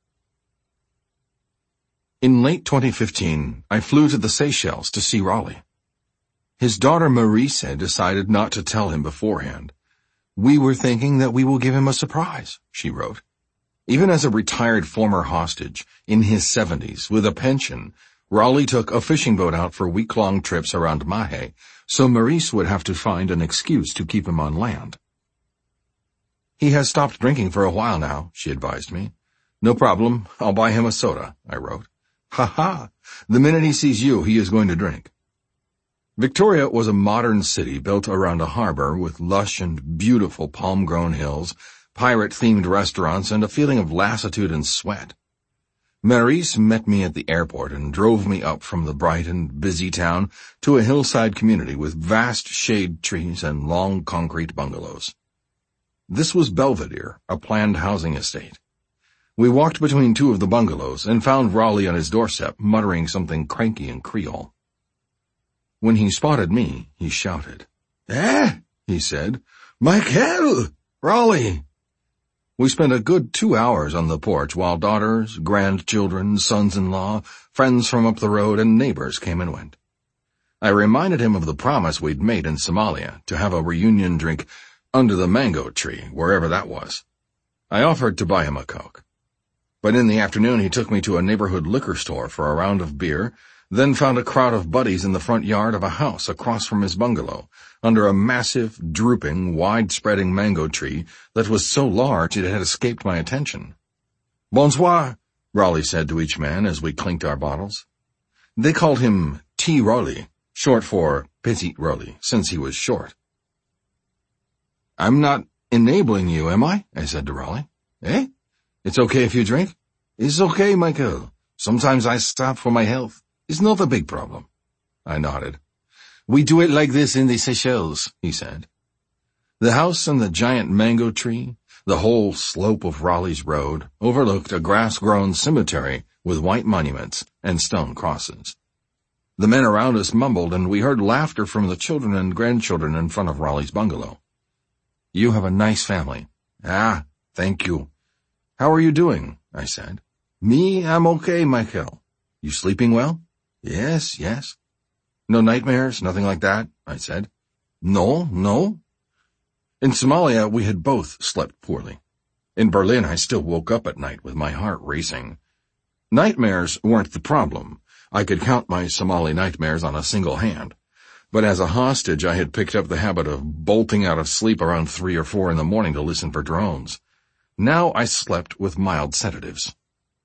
In late twenty fifteen, I flew to the Seychelles to see Raleigh. His daughter Maurice decided not to tell him beforehand. "We were thinking that we will give him a surprise," she wrote. Even as a retired former hostage, in his seventies, with a pension, Raleigh took a fishing boat out for week-long trips around Mahe, so Maurice would have to find an excuse to keep him on land. "He has stopped drinking for a while now," she advised me. "No problem, I'll buy him a soda," I wrote. "Ha ha! The minute he sees you, he is going to drink." Victoria was a modern city built around a harbor with lush and beautiful palm-grown hills, pirate-themed restaurants, and a feeling of lassitude and sweat. Maurice met me at the airport and drove me up from the bright and busy town to a hillside community with vast shade trees and long concrete bungalows. This was Belvedere, a planned housing estate. We walked between two of the bungalows and found Raleigh on his doorstep, muttering something cranky in Creole. When he spotted me, he shouted. "Eh?" he said. "Michael! Raleigh!" We spent a good two hours on the porch while daughters, grandchildren, sons-in-law, friends from up the road, and neighbors came and went. I reminded him of the promise we'd made in Somalia to have a reunion drink under the mango tree, wherever that was. I offered to buy him a Coke. But in the afternoon he took me to a neighborhood liquor store for a round of beer, then found a crowd of buddies in the front yard of a house across from his bungalow, under a massive, drooping, wide-spreading mango tree that was so large it had escaped my attention. "Bonsoir," Raleigh said to each man as we clinked our bottles. They called him T. Raleigh, short for Petit Raleigh, since he was short. "I'm not enabling you, am I?" I said to Raleigh. "Eh? It's okay if you drink?" "It's okay, Michael. Sometimes I stop for my health. It's not a big problem." I nodded. "We do it like this in the Seychelles," he said. The house and the giant mango tree, the whole slope of Raleigh's road, overlooked a grass-grown cemetery with white monuments and stone crosses. The men around us mumbled, and we heard laughter from the children and grandchildren in front of Raleigh's bungalow. "You have a nice family." "Ah, thank you." "How are you doing?" I said. "Me, I'm okay, Michael." "You sleeping well?" "Yes, yes." "No nightmares, nothing like that?" I said. "No, no." In Somalia, we had both slept poorly. In Berlin, I still woke up at night with my heart racing. Nightmares weren't the problem. I could count my Somali nightmares on a single hand. But as a hostage, I had picked up the habit of bolting out of sleep around three or four in the morning to listen for drones. Now I slept with mild sedatives.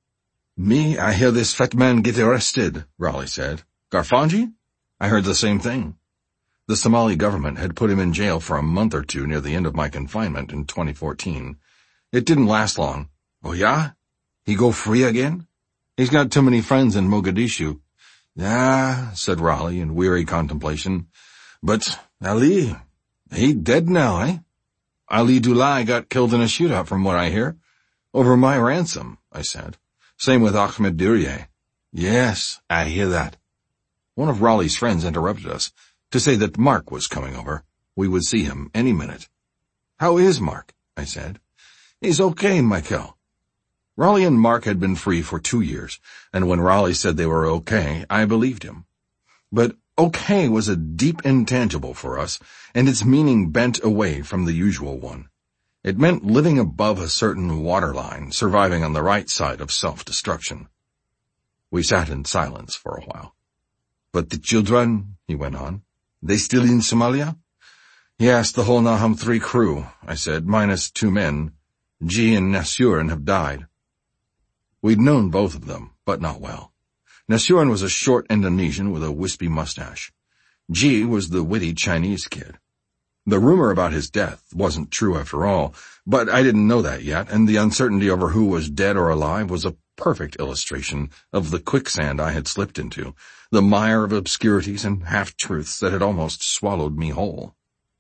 "Me, I hear this fat man get arrested," Raleigh said. "Garfanji?" I heard the same thing. The Somali government had put him in jail for a month or two near the end of my confinement in twenty fourteen. It didn't last long. "Oh, yeah? He go free again?" "He's got too many friends in Mogadishu." "Ah," said Raleigh in weary contemplation. "But Ali, he dead now, eh?" "Ali Dulai got killed in a shootout from what I hear. Over my ransom," I said. "Same with Ahmed Duryea." "Yes, I hear that." One of Raleigh's friends interrupted us to say that Mark was coming over. We would see him any minute. "How is Mark?" I said. "He's okay, Michael." Raleigh and Mark had been free for two years, and when Raleigh said they were okay, I believed him. But okay was a deep intangible for us, and its meaning bent away from the usual one. It meant living above a certain waterline, surviving on the right side of self-destruction. We sat in silence for a while. "But the children," he went on, "they still in Somalia?" "Yes, the whole Nahum three crew," I said, "minus two men. G and Nasurin have died." We'd known both of them, but not well. Nasurin was a short Indonesian with a wispy mustache. G was the witty Chinese kid. The rumor about his death wasn't true after all, but I didn't know that yet, and the uncertainty over who was dead or alive was a perfect illustration of the quicksand I had slipped into, the mire of obscurities and half-truths that had almost swallowed me whole.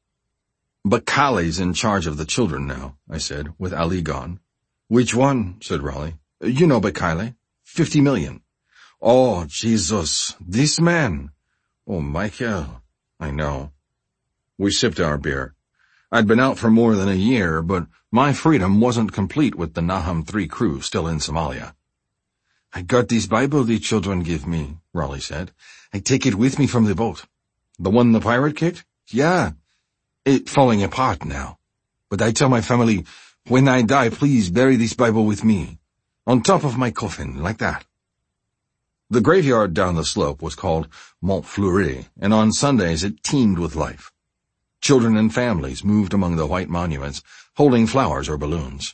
"But Kali's in charge of the children now," I said, with Ali gone. "Which one?" said Raleigh. "You know Bekele. Fifty million." "Oh, Jesus, this man." "Oh, Michael." "I know." We sipped our beer. I'd been out for more than a year, but my freedom wasn't complete with the Nahum three crew still in Somalia. "I got this Bible the children give me," Raleigh said. "I take it with me from the boat." "The one the pirate kicked?" "Yeah. It's falling apart now. But I tell my family, when I die, please bury this Bible with me. On top of my coffin, like that." The graveyard down the slope was called Mont Fleury, and on Sundays it teemed with life. Children and families moved among the white monuments, holding flowers or balloons.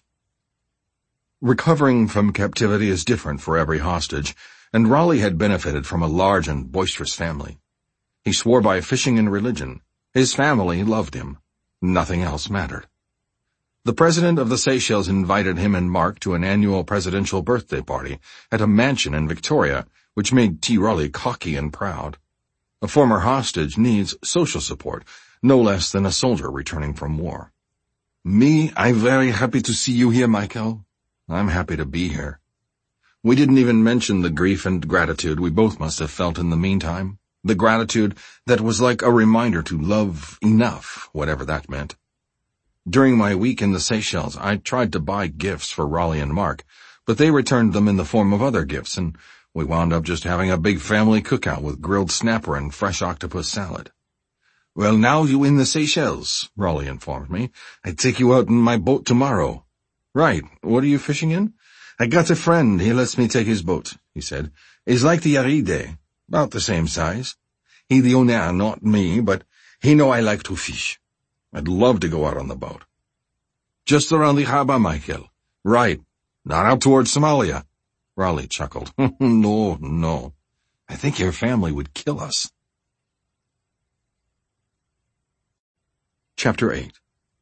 Recovering from captivity is different for every hostage, and Raleigh had benefited from a large and boisterous family. He swore by fishing and religion. His family loved him. Nothing else mattered. The president of the Seychelles invited him and Mark to an annual presidential birthday party at a mansion in Victoria, which made T. Raleigh cocky and proud. A former hostage needs social support, no less than a soldier returning from war. "Me, I'm very happy to see you here, Michael." "I'm happy to be here." We didn't even mention the grief and gratitude we both must have felt in the meantime, the gratitude that was like a reminder to love enough, whatever that meant. During my week in the Seychelles, I tried to buy gifts for Raleigh and Mark, but they returned them in the form of other gifts, and we wound up just having a big family cookout with grilled snapper and fresh octopus salad. Well, now you in the Seychelles, Raleigh informed me. I take you out in my boat tomorrow. Right, what are you fishing in? I got a friend, he lets me take his boat, he said. He's like the Yaride, about the same size. He the owner, not me, but he know I like to fish. I'd love to go out on the boat. Just around the harbor, Michael. Right, not out towards Somalia. Raleigh chuckled. No, no. I think your family would kill us. Chapter eight.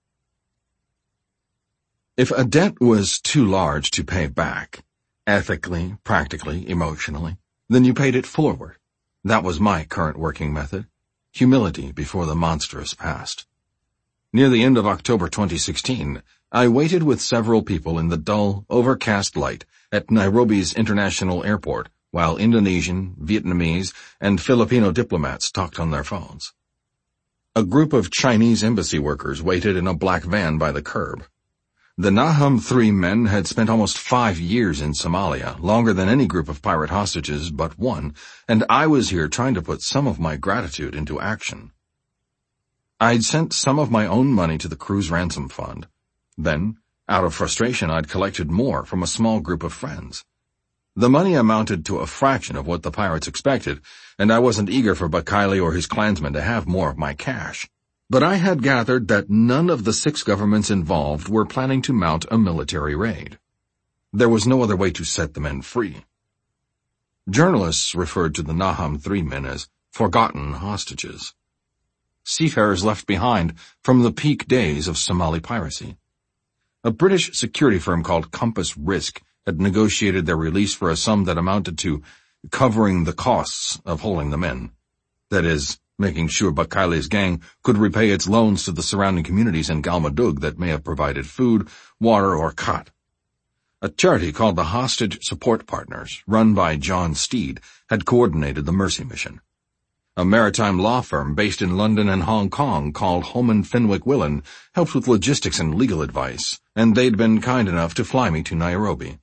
If a debt was too large to pay back, ethically, practically, emotionally, then you paid it forward. That was my current working method. Humility before the monstrous past. Near the end of October twenty sixteen, I waited with several people in the dull, overcast light at Nairobi's International Airport while Indonesian, Vietnamese, and Filipino diplomats talked on their phones. A group of Chinese embassy workers waited in a black van by the curb. The Nahum three men had spent almost five years in Somalia, longer than any group of pirate hostages but one, and I was here trying to put some of my gratitude into action. I'd sent some of my own money to the crew's ransom fund. Then, out of frustration, I'd collected more from a small group of friends. The money amounted to a fraction of what the pirates expected, and I wasn't eager for Bakaile or his clansmen to have more of my cash. But I had gathered that none of the six governments involved were planning to mount a military raid. There was no other way to set the men free. Journalists referred to the Nahum three men as forgotten hostages. Seafarers left behind from the peak days of Somali piracy. A British security firm called Compass Risk had negotiated their release for a sum that amounted to covering the costs of holding the men. That is, making sure Bakaile's gang could repay its loans to the surrounding communities in Galmudug that may have provided food, water, or khat. A charity called the Hostage Support Partners, run by John Steed, had coordinated the mercy mission. A maritime law firm based in London and Hong Kong called Holman Fenwick Willen helped with logistics and legal advice, and they'd been kind enough to fly me to Nairobi.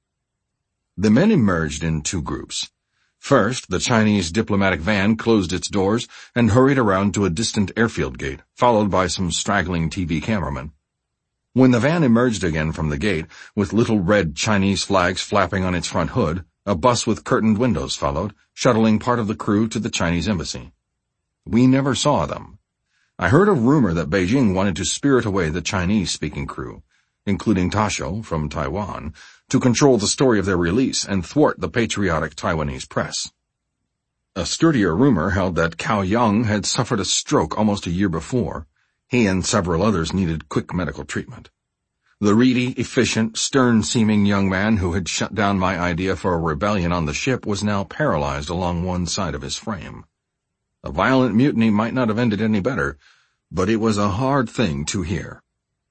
The men emerged in two groups. First, the Chinese diplomatic van closed its doors and hurried around to a distant airfield gate, followed by some straggling T V cameramen. When the van emerged again from the gate, with little red Chinese flags flapping on its front hood, a bus with curtained windows followed, shuttling part of the crew to the Chinese embassy. We never saw them. I heard a rumor that Beijing wanted to spirit away the Chinese-speaking crew, including Tasho from Taiwan, to control the story of their release and thwart the patriotic Taiwanese press. A sturdier rumor held that Cao Yang had suffered a stroke almost a year before. He and several others needed quick medical treatment. The reedy, efficient, stern-seeming young man who had shut down my idea for a rebellion on the ship was now paralyzed along one side of his frame. A violent mutiny might not have ended any better, but it was a hard thing to hear.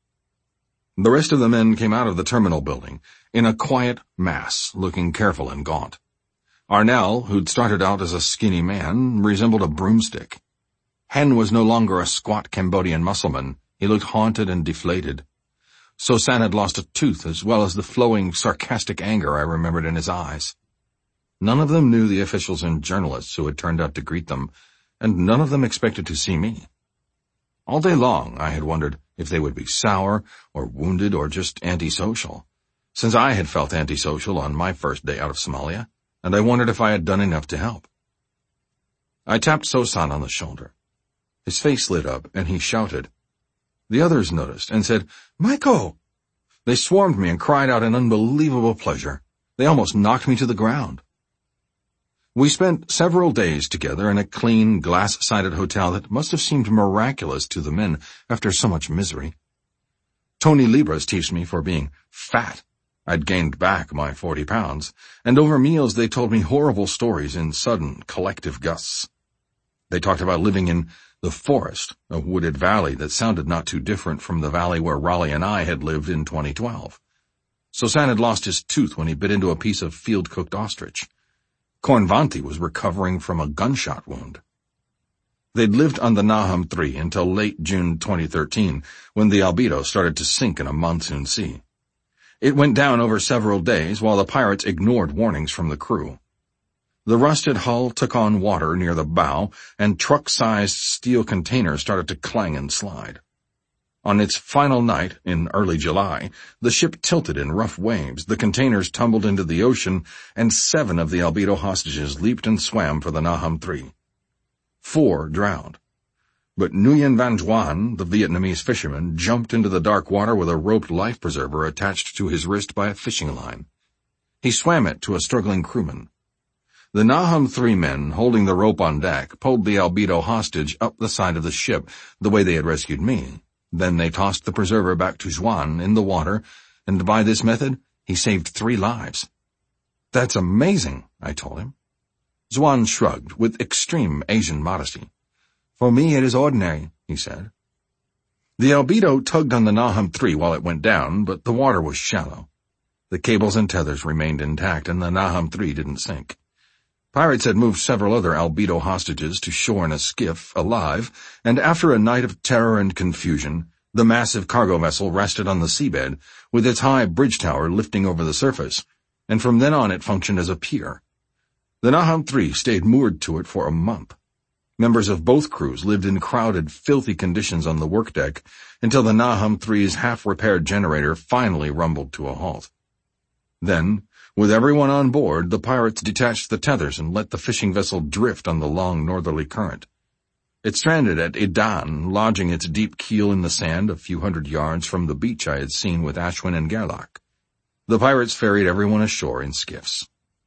The rest of the men came out of the terminal building, in a quiet mass, looking careful and gaunt. Arnell, who'd started out as a skinny man, resembled a broomstick. Hen was no longer a squat Cambodian muscleman. He looked haunted and deflated. Sosan had lost a tooth, as well as the flowing, sarcastic anger I remembered in his eyes. None of them knew the officials and journalists who had turned out to greet them, and none of them expected to see me. All day long I had wondered if they would be sour, or wounded, or just antisocial, since I had felt antisocial on my first day out of Somalia, and I wondered if I had done enough to help. I tapped Sosan on the shoulder. His face lit up, and he shouted. The others noticed and said, "Michael!" They swarmed me and cried out in unbelievable pleasure. They almost knocked me to the ground. We spent several days together in a clean, glass-sided hotel that must have seemed miraculous to the men after so much misery. Tony Libras teased me for being fat. I'd gained back my forty pounds, and over meals they told me horrible stories in sudden, collective gusts. They talked about living in the forest, a wooded valley that sounded not too different from the valley where Raleigh and I had lived in twenty twelve. Sosan had lost his tooth when he bit into a piece of field-cooked ostrich. Kornvanti was recovering from a gunshot wound. They'd lived on the Nahum three until late June twenty thirteen, when the albedo started to sink in a monsoon sea. It went down over several days while the pirates ignored warnings from the crew. The rusted hull took on water near the bow, and truck-sized steel containers started to clang and slide. On its final night, in early July, the ship tilted in rough waves, the containers tumbled into the ocean, and seven of the Albedo hostages leaped and swam for the Nahum three. Four drowned. But Nguyen Van Duan, the Vietnamese fisherman, jumped into the dark water with a roped life preserver attached to his wrist by a fishing line. He swam it to a struggling crewman. The Nahum three men, holding the rope on deck, pulled the Albedo hostage up the side of the ship, the way they had rescued me. Then they tossed the preserver back to Xuan in the water, and by this method, he saved three lives. "That's amazing," I told him. Xuan shrugged, with extreme Asian modesty. "For me it is ordinary," he said. The Albedo tugged on the Nahum three while it went down, but the water was shallow. The cables and tethers remained intact, and the Nahum three didn't sink. Pirates had moved several other Albedo hostages to shore in a skiff, alive, and after a night of terror and confusion, the massive cargo vessel rested on the seabed, with its high bridge tower lifting over the surface, and from then on it functioned as a pier. The Nahum three stayed moored to it for a month. Members of both crews lived in crowded, filthy conditions on the workdeck until the Nahum three's half-repaired generator finally rumbled to a halt. Then, with everyone on board, the pirates detached the tethers and let the fishing vessel drift on the long northerly current. It stranded at Idan, lodging its deep keel in the sand a few hundred yards from the beach I had seen with Ashwin and Gerlach. The pirates ferried everyone ashore in skiffs.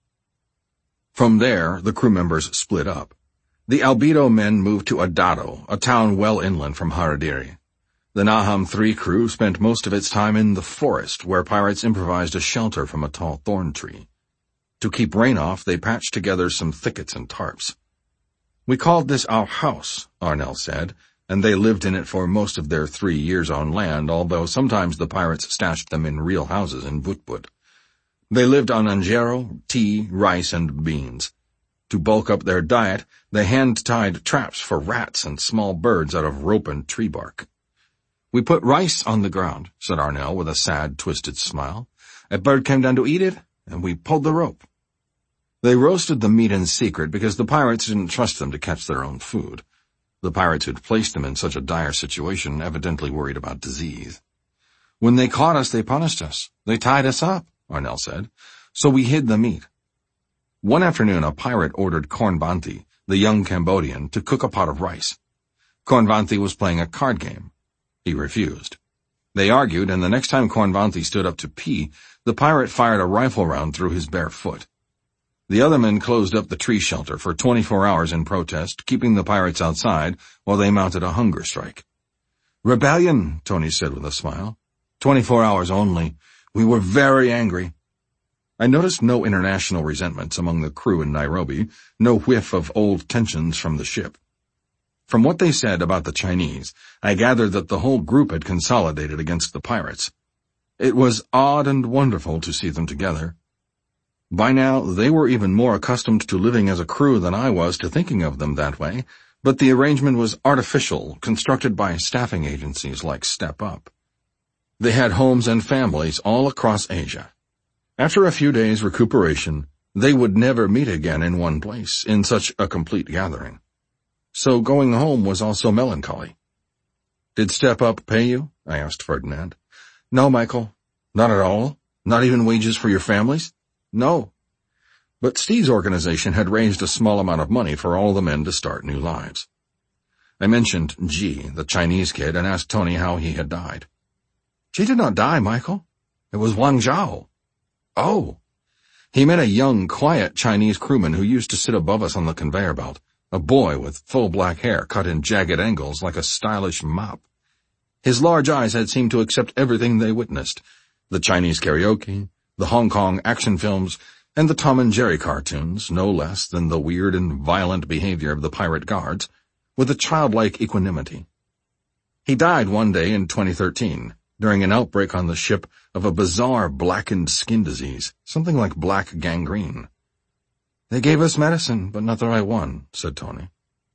From there, the crew members split up. The Albedo men moved to Adado, a town well inland from Haradiri. The Nahum three crew spent most of its time in the forest, where pirates improvised a shelter from a tall thorn tree. To keep rain off, they patched together some thickets and tarps. "We called this our house," Arnell said, and they lived in it for most of their three years on land, although sometimes the pirates stashed them in real houses in Vutput. They lived on anjero, tea, rice, and beans. To bulk up their diet, they hand-tied traps for rats and small birds out of rope and tree bark. "We put rice on the ground," said Arnell with a sad, twisted smile. "A bird came down to eat it, and we pulled the rope." They roasted the meat in secret because the pirates didn't trust them to catch their own food. The pirates who'd placed them in such a dire situation evidently worried about disease. "When they caught us, they punished us. They tied us up," Arnell said. "So we hid the meat." One afternoon, a pirate ordered Kornbanthi, the young Cambodian, to cook a pot of rice. Kornbanthi was playing a card game. He refused. They argued, and the next time Kornbanthi stood up to pee, the pirate fired a rifle round through his bare foot. The other men closed up the tree shelter for twenty-four hours in protest, keeping the pirates outside while they mounted a hunger strike. "Rebellion," Tony said with a smile. Twenty-four hours only. We were very angry." I noticed no international resentments among the crew in Nairobi, no whiff of old tensions from the ship. From what they said about the Chinese, I gathered that the whole group had consolidated against the pirates. It was odd and wonderful to see them together. By now, they were even more accustomed to living as a crew than I was to thinking of them that way, but the arrangement was artificial, constructed by staffing agencies like Step Up. They had homes and families all across Asia. After a few days' recuperation, they would never meet again in one place, in such a complete gathering. So going home was also melancholy. "Did Step Up pay you?" I asked Ferdinand. "No, Michael. Not at all? Not even wages for your families?" "No." But Steve's organization had raised a small amount of money for all the men to start new lives. I mentioned Ji, the Chinese kid, and asked Tony how he had died. "Ji did not die, Michael. It was Wang Zhao." "Oh." He met a young, quiet Chinese crewman who used to sit above us on the conveyor belt, a boy with full black hair cut in jagged angles like a stylish mop. His large eyes had seemed to accept everything they witnessed, the Chinese karaoke, the Hong Kong action films, and the Tom and Jerry cartoons, no less than the weird and violent behavior of the pirate guards, with a childlike equanimity. He died one day in twenty thirteen, during an outbreak on the ship of a bizarre blackened skin disease, something like black gangrene. "They gave us medicine, but not the right one," said Tony.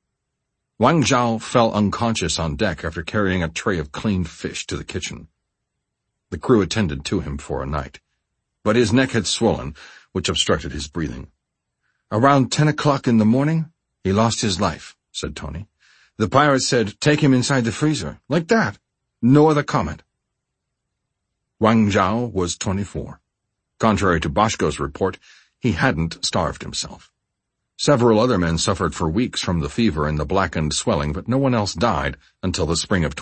Wang Zhao fell unconscious on deck after carrying a tray of cleaned fish to the kitchen. The crew attended to him for a night, but his neck had swollen, which obstructed his breathing. Around ten o'clock in the morning, he lost his life, said Tony. The pirate said, take him inside the freezer. Like that. No other comment. Wang Zhao was twenty-four. Contrary to Boschko's report, he hadn't starved himself. Several other men suffered for weeks from the fever and the blackened swelling, but no one else died until the spring of